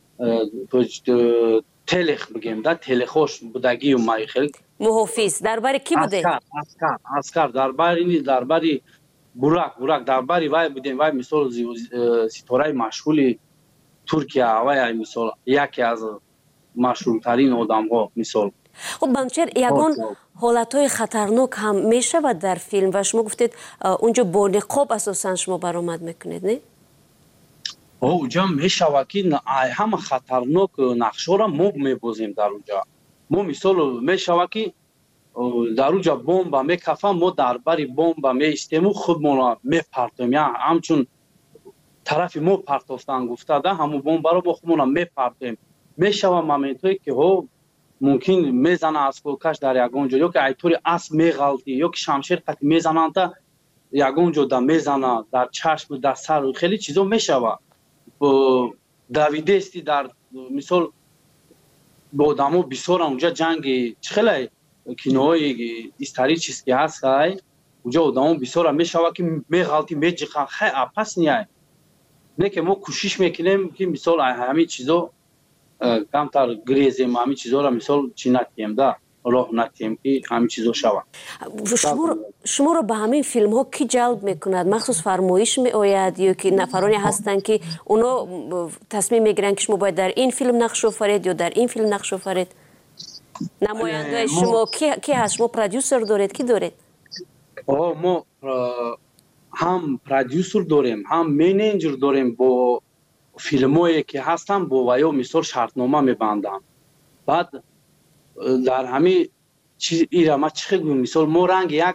تلخ بگیم در تلخوش بدگی ما خیلی محافظ درباره کی بوده؟ اسکر درباره براک درباره وای بودیم. وای مثال ستاره مشهور ترکیه، وای مثال یکی از مشهورترین آدم‌ها مثال. خب بانچر یگان حالت‌های خطرناک هم میشود در فیلم و شما گفتید اونجا با نقاب اساساً شما برآمد میکنید نه؟ اونجا میشود که همه خطرناک نقش‌ها را ما میبازیم در اونجا. ما مثال میشود که در اونجا بمب میکفم، ما درباره بمب میستیم خودمون میپرتیم، یا همچون طرف ما پرتافتن گفته ده همون بمب را با خودمون میپرتیم. میشود مومنتایی که ها ممکن میزنه اسکولکش در یگان جا، یا که ایطوری اسب میغلطی، یا که شمشیر قطعی میزنن تا یگان جا در میزنه در چشم در سر، خیلی چیزا میشود. دویدستی در مثال با آدمو بسیار اونجا جنگ خیلی کینوهای استاری چیز که هست اونجا آدمو بسیار میشود که میغلطی میجخن، خیلی اپس نیای نه که ما کوشش میکنیم که مثال همین چیزا کمتر گریزیم، همین چیزا را مثال چی نکنیم ده راه نکنیم که همین چیزا شود. شما رو به همین فیلم ها کی جلب میکند؟ مخصوص فرمایش می آید یا که نفرانی هستند که اونا تصمیم میگیرن که شما باید در این فیلم نقش آفرید یا در این فیلم نقش آفرید؟ نماینده شما کی هست؟ شما پرودیوسر دارید؟ کی دارید؟ ما هم پرودیوسر داریم، هم منیجر داریم. با فیلمایی که هستن با ویا مثال شرطنامه میبندم. بعد در همین چیز ایرا ما چه خیلی مثال ما رنگ یک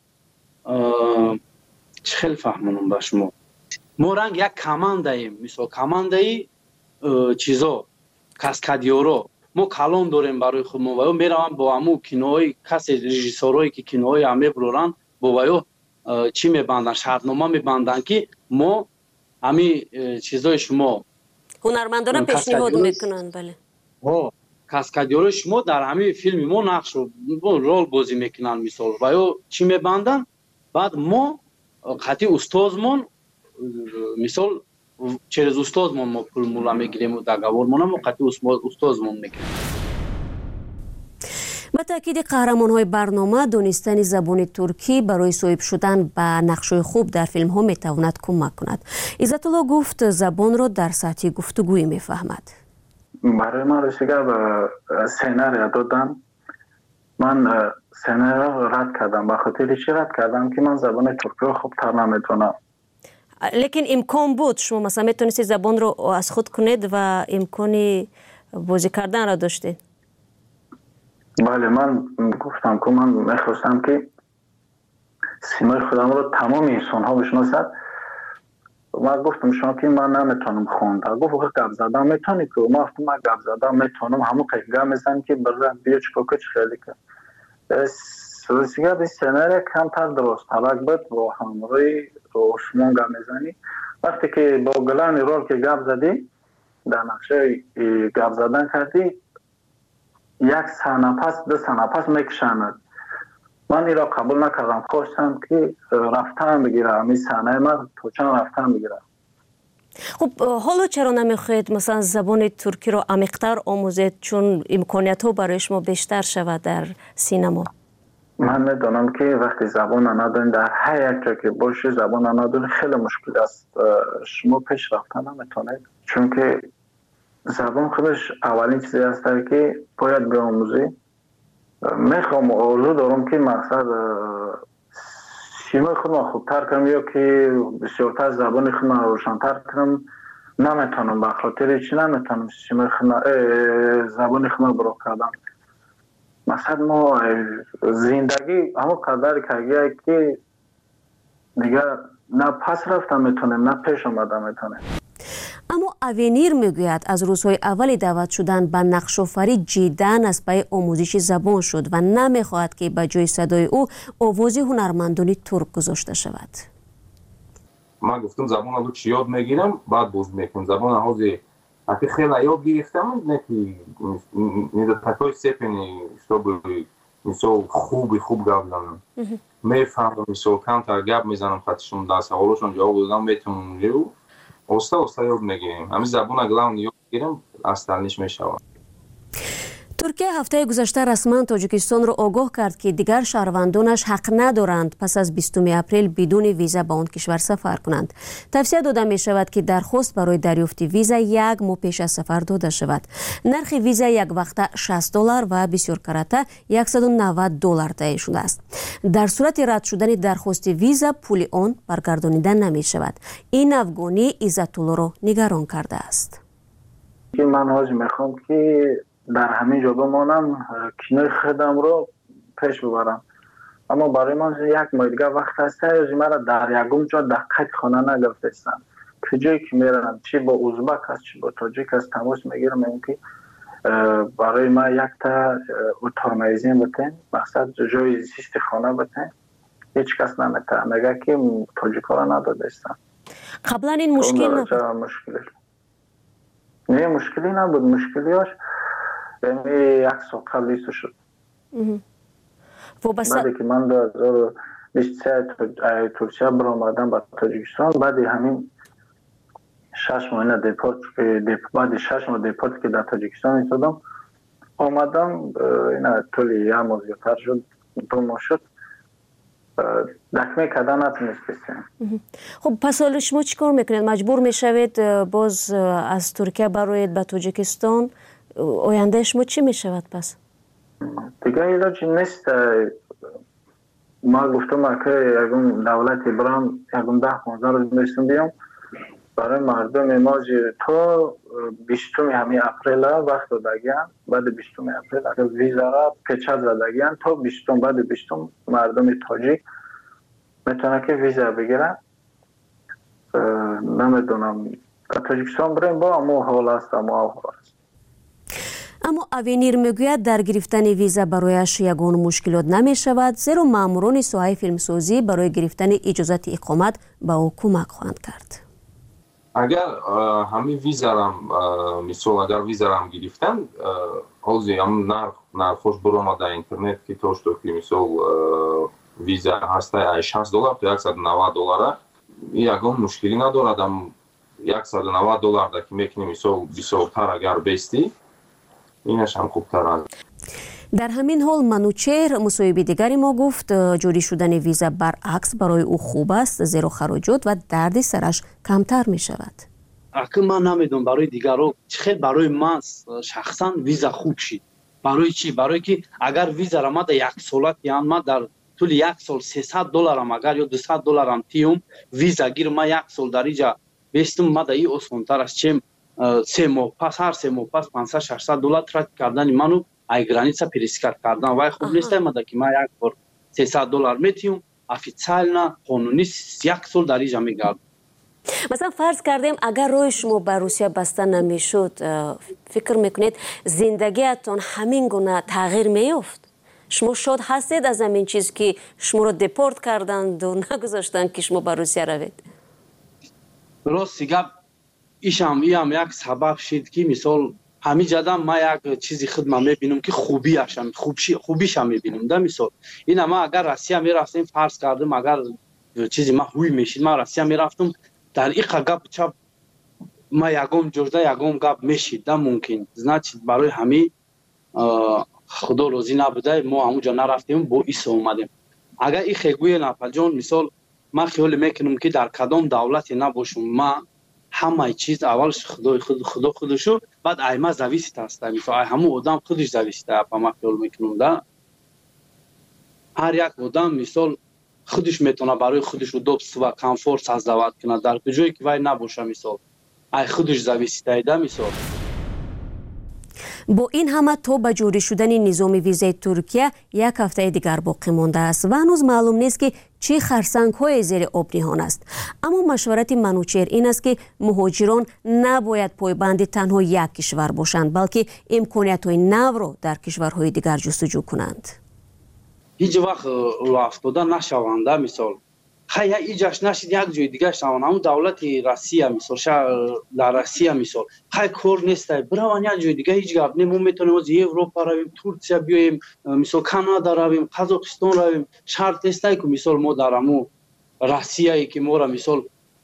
چه خیلی فهمونم با شما، ما رنگ یک کمانداییم، مثال کماندایی چیزا کاسکادیورو ما کلان داریم برای خودمون و میروم با همو کینوهای کسی رژیسورایی که کینوهای همه برورن با ویا چی میبندن، شرطنامه میبندن که ما همین چیزای شما هنرمندان پیشنهاد میکنن. بله کاسکادیور شما در همین فیلم ما نقش رول بازی میکنن مثال و یا چی میبندن. بعد ما خطی استادمون مثال چرز استادمون ما پول مولا میگیریم و دگاورمون ما خطی استادمون میکنیم. با تاکید قهرمان‌های برنامه دانستن زبان ترکی برای صاحب شدن به نقش‌های خوب در فیلم‌ها میتواند کمک کند. عزت الله گفت زبان را در سطح گفتگویی میفهمد. برای من رسیده به سیناری دادن. من سیناری را رد کردم. به خاطر چی رد کردم که من زبان ترکی را خوبتر نمیتونم. لیکن امکان بود شما مثلا میتونستید زبان را از خود کنید و امکانی بازی کردن را داشتید؟ بله من گفتم که من میخواستم که سیمای خودم رو تمام انسان ها بشناسد. من گفتم شما که من نمیتونم خوندم. گفت گپ زدن میتونی که ما گفتم من گپ زدن میتونم همون قیقه میزنم که برای بیا چکاکچ خیلی که سوزیگه به سیناری کمتر درست ترک بود با همروی روشمون گپ میزنی. وقتی که با گلان رول که گپ زدی در نقشه گپ زدن کردی یک سنه پس دو سنه پس میکشند. من این را قبول نکردم. خواستم که رفتن بگیرم این سنه من تو چند رفتن بگیرم. خب حالا چرا نمیخواید مثلا زبان ترکی را عمیق‌تر آموزید چون امکانیت ها برای شما بیشتر شود در سینما؟ من میدونم که وقتی زبان ندارین در هر یک جا که باشه زبان ندارین خیلی مشکل است. شما پیش رفتن نمیتونید چون که زبان خودش اولین چیزی است که باید بیاموزی. میخوام آرزو دارم که مقصد سیمای خودم خوبتر کنم یا که بسیارتر زبان خودم روشنتر کنم. نمیتونم به خاطر چی نمیتونم سیمای خودم زبان خودم برو کردم. مثلا ما زندگی همون قدر کردیم که دیگه نه پس رفتم میتونم نه پیش آمدم میتونم. اما اوینیر میگوید از روزهای اول دعوت شدن به نقش‌آفری جداً از پای آموزش زبان شد و نمیخواهد که به جای صدای او آواز هنرمندان ترک گذاشته شود. من گفتم زبان رو چی یاد میگیرم بعد باز میکنم زبان هازی اگه خیلی یاد گرفتم نه تکای سپنی مثل خوب گفتم میفهمم مثل کمتر گپ میزنم خاطرشون در سوالشون جواب دادم میتونم رو اوستا یاد میگیریم همین زبان اگلام یاد گیرم اصلش میشوم. ترکیه هفته گذشته رسما تاجیکستان را آگاه کرد که دیگر شهروندانش حق ندارند پس از 20 اپریل بدون ویزا به آن کشور سفر کنند. توصیه داده می شود که درخواست برای دریافت ویزا یک ماه پیش از سفر داده شود. نرخ ویزا یک وقته $60 و بسیار کرته $190 تعیین شده است. در صورت رد شدن درخواست ویزا پول آن برگردانیده نمی شود. این افغانی عزت الله را نگران کرده است. من حاج میخوام که در همین جا بمانم کینوی خودم رو پیش ببرم اما برای من یک ماه دیگه وقت هست از مرا در یکم جا دقیق خانه نگرفتم که جایی که میرم چی با ازبک هست چی با تاجیک هست تماس میگیرم اینکه برای ما یک تا اترمایزین بتین مقصد جای زیست خانه بتین هیچ کس نمیتونه مگه که تاجیک ها را نداده استم. قبلا این مشکل نبود؟ نه مشکلی نبود. مشکلیاش یعنی یک سال قبل ایستو شد. بعدی که من 2023 ترکیه برآمدم به تاجیکستان بعد همین 6 ماه دیپورت بعد 6 ماه دیپورت که در تاجیکستان ایستادم آمدم این طولی یک ماه زیادتر شد 2 ماه شد دکمه کده نتونستیم. خب پس حالا شما چی کار میکنید؟ مجبور میشوید باز از ترکیه برایید به تاجیکستان؟ آینده شما چی میشود پس؟ دیگه ایلاجی نیست. ما گفتم که یکم دولتی برام یکم 10-15 روز میشتم بیام برای مردم ماجی تا 20 همین اپریل وقت دادگیان بعد 20 اپریل اگر ویزا را پیچه زدگیان تا 20 بعد 20 مردم تاجیک میتونه که ویزا بگیرن. نمیدونم تاجیکستان بریم با اما حال است اما اوینیر میگوید در گرفتن ویزا برایش یگان مشکلات نمی شود زیرا ماموران ساحه فیلمسازی برای گرفتن اجازت اقامت به او کمک خواهند کرد. اگر همین ویزا را مثال اگر ویزا را گرفتن حاضی هم نرخش برام در اینترنت که توش تو که مثال ویزا هسته $60 تا $190 یگان مشکلی ندارد. هم $190 در که میکنی مثال بسیارتر اگر بیستی اینش هم خوبتر است. در همین حال منوچهر مصاحبه دیگری ما گفت جاری شدن ویزا برعکس برای او خوب است زیرا خراجات و درد سرش کمتر می شود. اگه من نمیدونم برای دیگران چه برای من شخصا ویزا خوب شد. برای چی؟ برای که اگر ویزا را ما در یک سالت یعنی ما در طول یک سال $300 هم اگر یا $200 هم تیم ویزا گیر ما یک سال در اینجا بیستم ما در این اسمانتر است چیم 3 ماه پس هر 3 ماه پس $500-600 ترک کردن منو ای گرانیسا پریسکار کردن وای خوب نیست مده که ما یک بار $300 میتیم افیسیال نه قانونی 1 سال در اینجا میگرد. مثلا فرض کردیم اگر روی شما به روسیه بسته نمیشد فکر میکنید زندگیتون همین گونه تغییر میافت؟ شما شاد هستید از همین چیز که شما رو دیپورت کردند و نگذاشتن که شما به روسیه روید؟ راست گپ ایشم یک سبب شد که مثال همین جدا ما یک چیزی خدمت میبینم که خوبیش هم میبینم. در مثال این ما اگر روسیه میرفتیم فرض کردم اگر چیزی ما هوی میشید ما روسیه میرفتم در این گپ چپ ما یگم جرده یگم گپ میشید در ممکن значит برای همین خدا روزی نبوده ما همونجا نرفتیم با ایسا اومدیم. اگر این خیگوی نپجان مثال ما خیال میکنم که در کدام دولتی نباشم ما همه چیز اولش خدا خودشو بعد ایما زویست است مثلا همون آدم خودش زویسته ما خیال میکنم ده هر یک آدم مثال خودش میتونه برای خودش دوست و کامفورت سازد کنه در جایی که وای نباشه مثال ای خودش زویسته ده مثال. با این همه تا به جاری شدن نظام ویزای ترکیه 1 هفته دیگر باقی مانده است و هنوز معلوم نیست که چه خرسنگ‌های زیر آب نهان است. اما مشورت منوچهر این است که مهاجران نباید پایبند تنها یک کشور باشند بلکه امکانیت‌های نو را در کشورهای دیگر جستجو کنند. هیچ وقت افتاده نشوند مثال خیلی ایجاش نشید یک جای دیگه شوان همون دولت روسیه مثال در روسیه مثال خیلی کار نیست بروان یک جای دیگه هیچ گپ نمون میتونیم از اروپا رویم ترکیه بیایم مثال کانادا رویم قزاقستان رویم شرط نیست که مثال ما در همون روسیه که ما را مثال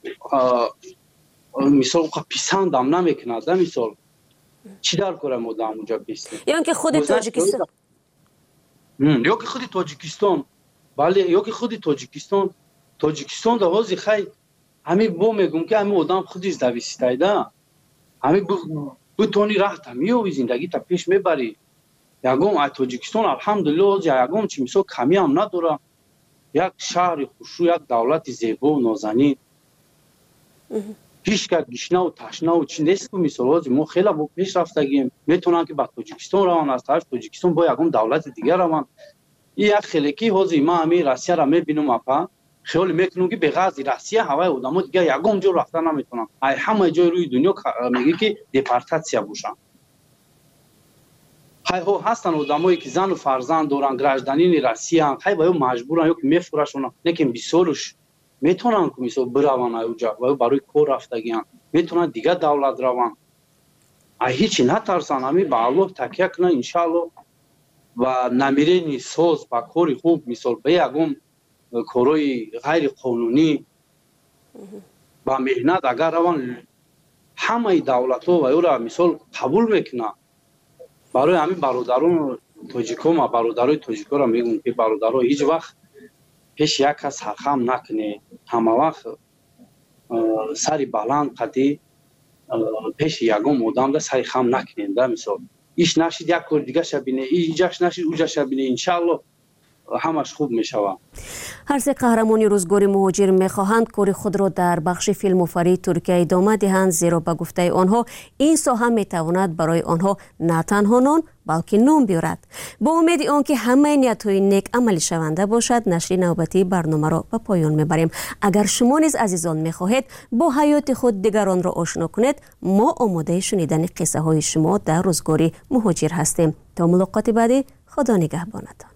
پیسند هم نمیکند مثال چی در کاره ما در اونجا بیستیم یا که خود تاجیکستان یا که خود تاجیکستان بله یا که خود تاجیکستان در حوضی خیلی همین با میگم که همین آدم خودش دویستایده همین بتونی رخت همیو زندگی تا پیش میبری یکم تاجیکستان الحمدلله یکم چی مثال کمی هم نداره یک شهر خوشو یک دولت زیبا و نازنین هیچ که گشنه و تشنه و چی نیست که مثال ما خیلی با پیش رفتگیم میتونن که با تاجیکستان روان از طرف تاجیکستان با یکم دولت دیگر روان این یک خیلی حوزی ما همین روسیه را میبینم اپا خیلی میکنم که به غاز روسیه هوای آدم‌ها دیگه یکم جور رفتن نمیتونن همه جای روی دنیا میگه که دپارتاسیا باشن ها هستن آدمایی که زن و فرزند دارن گراجدانین روسیه ان خیلی مجبورن که میفروشن نه که بیسولش میتونن که مثلا بروان اونجا و برای کار رفتگیان میتونن دیگه دولت روان هیچ نترسن همین به الله تکیه کنن ان شاء الله و نمیرین سوز با کاری خوب مثال به یکم کارهای غیر قانونی با مهنت اگر روان همه دولت ها و او را مثال قبول میکنن برای همین برادران تاجیکا ما برادرای تاجیکا را میگم که برادرها هیچ وقت پیش یک کس سرخم نکنه همه وقت سری بلند قدی پیش یکم آدم را سری خم نکنه مثال ایش نشید یک کار دیگه شبینه ایجاش نشید اوجا شبینه انشالله همش خوب میشود. هر سه قهرمانی روزگاری مهاجر میخواهند کار خود را در بخش فیلم‌آفرینی ترکیه ادامه دهند زیرا به گفته آنها این ساحه میتواند برای آنها نه تنها نان بلکه نام بیارد. با امید آنکه همه نیت‌های نیک عملی شونده باشد نشر نوبتی برنامه را به پایان میبریم. اگر شما نیز عزیزان میخواهید با حیات خود دیگران را آشنا کنید ما آماده شنیدن قصه های شما در روزگاری مهاجر هستیم. تا ملاقات بعدی خدا نگهبانتان.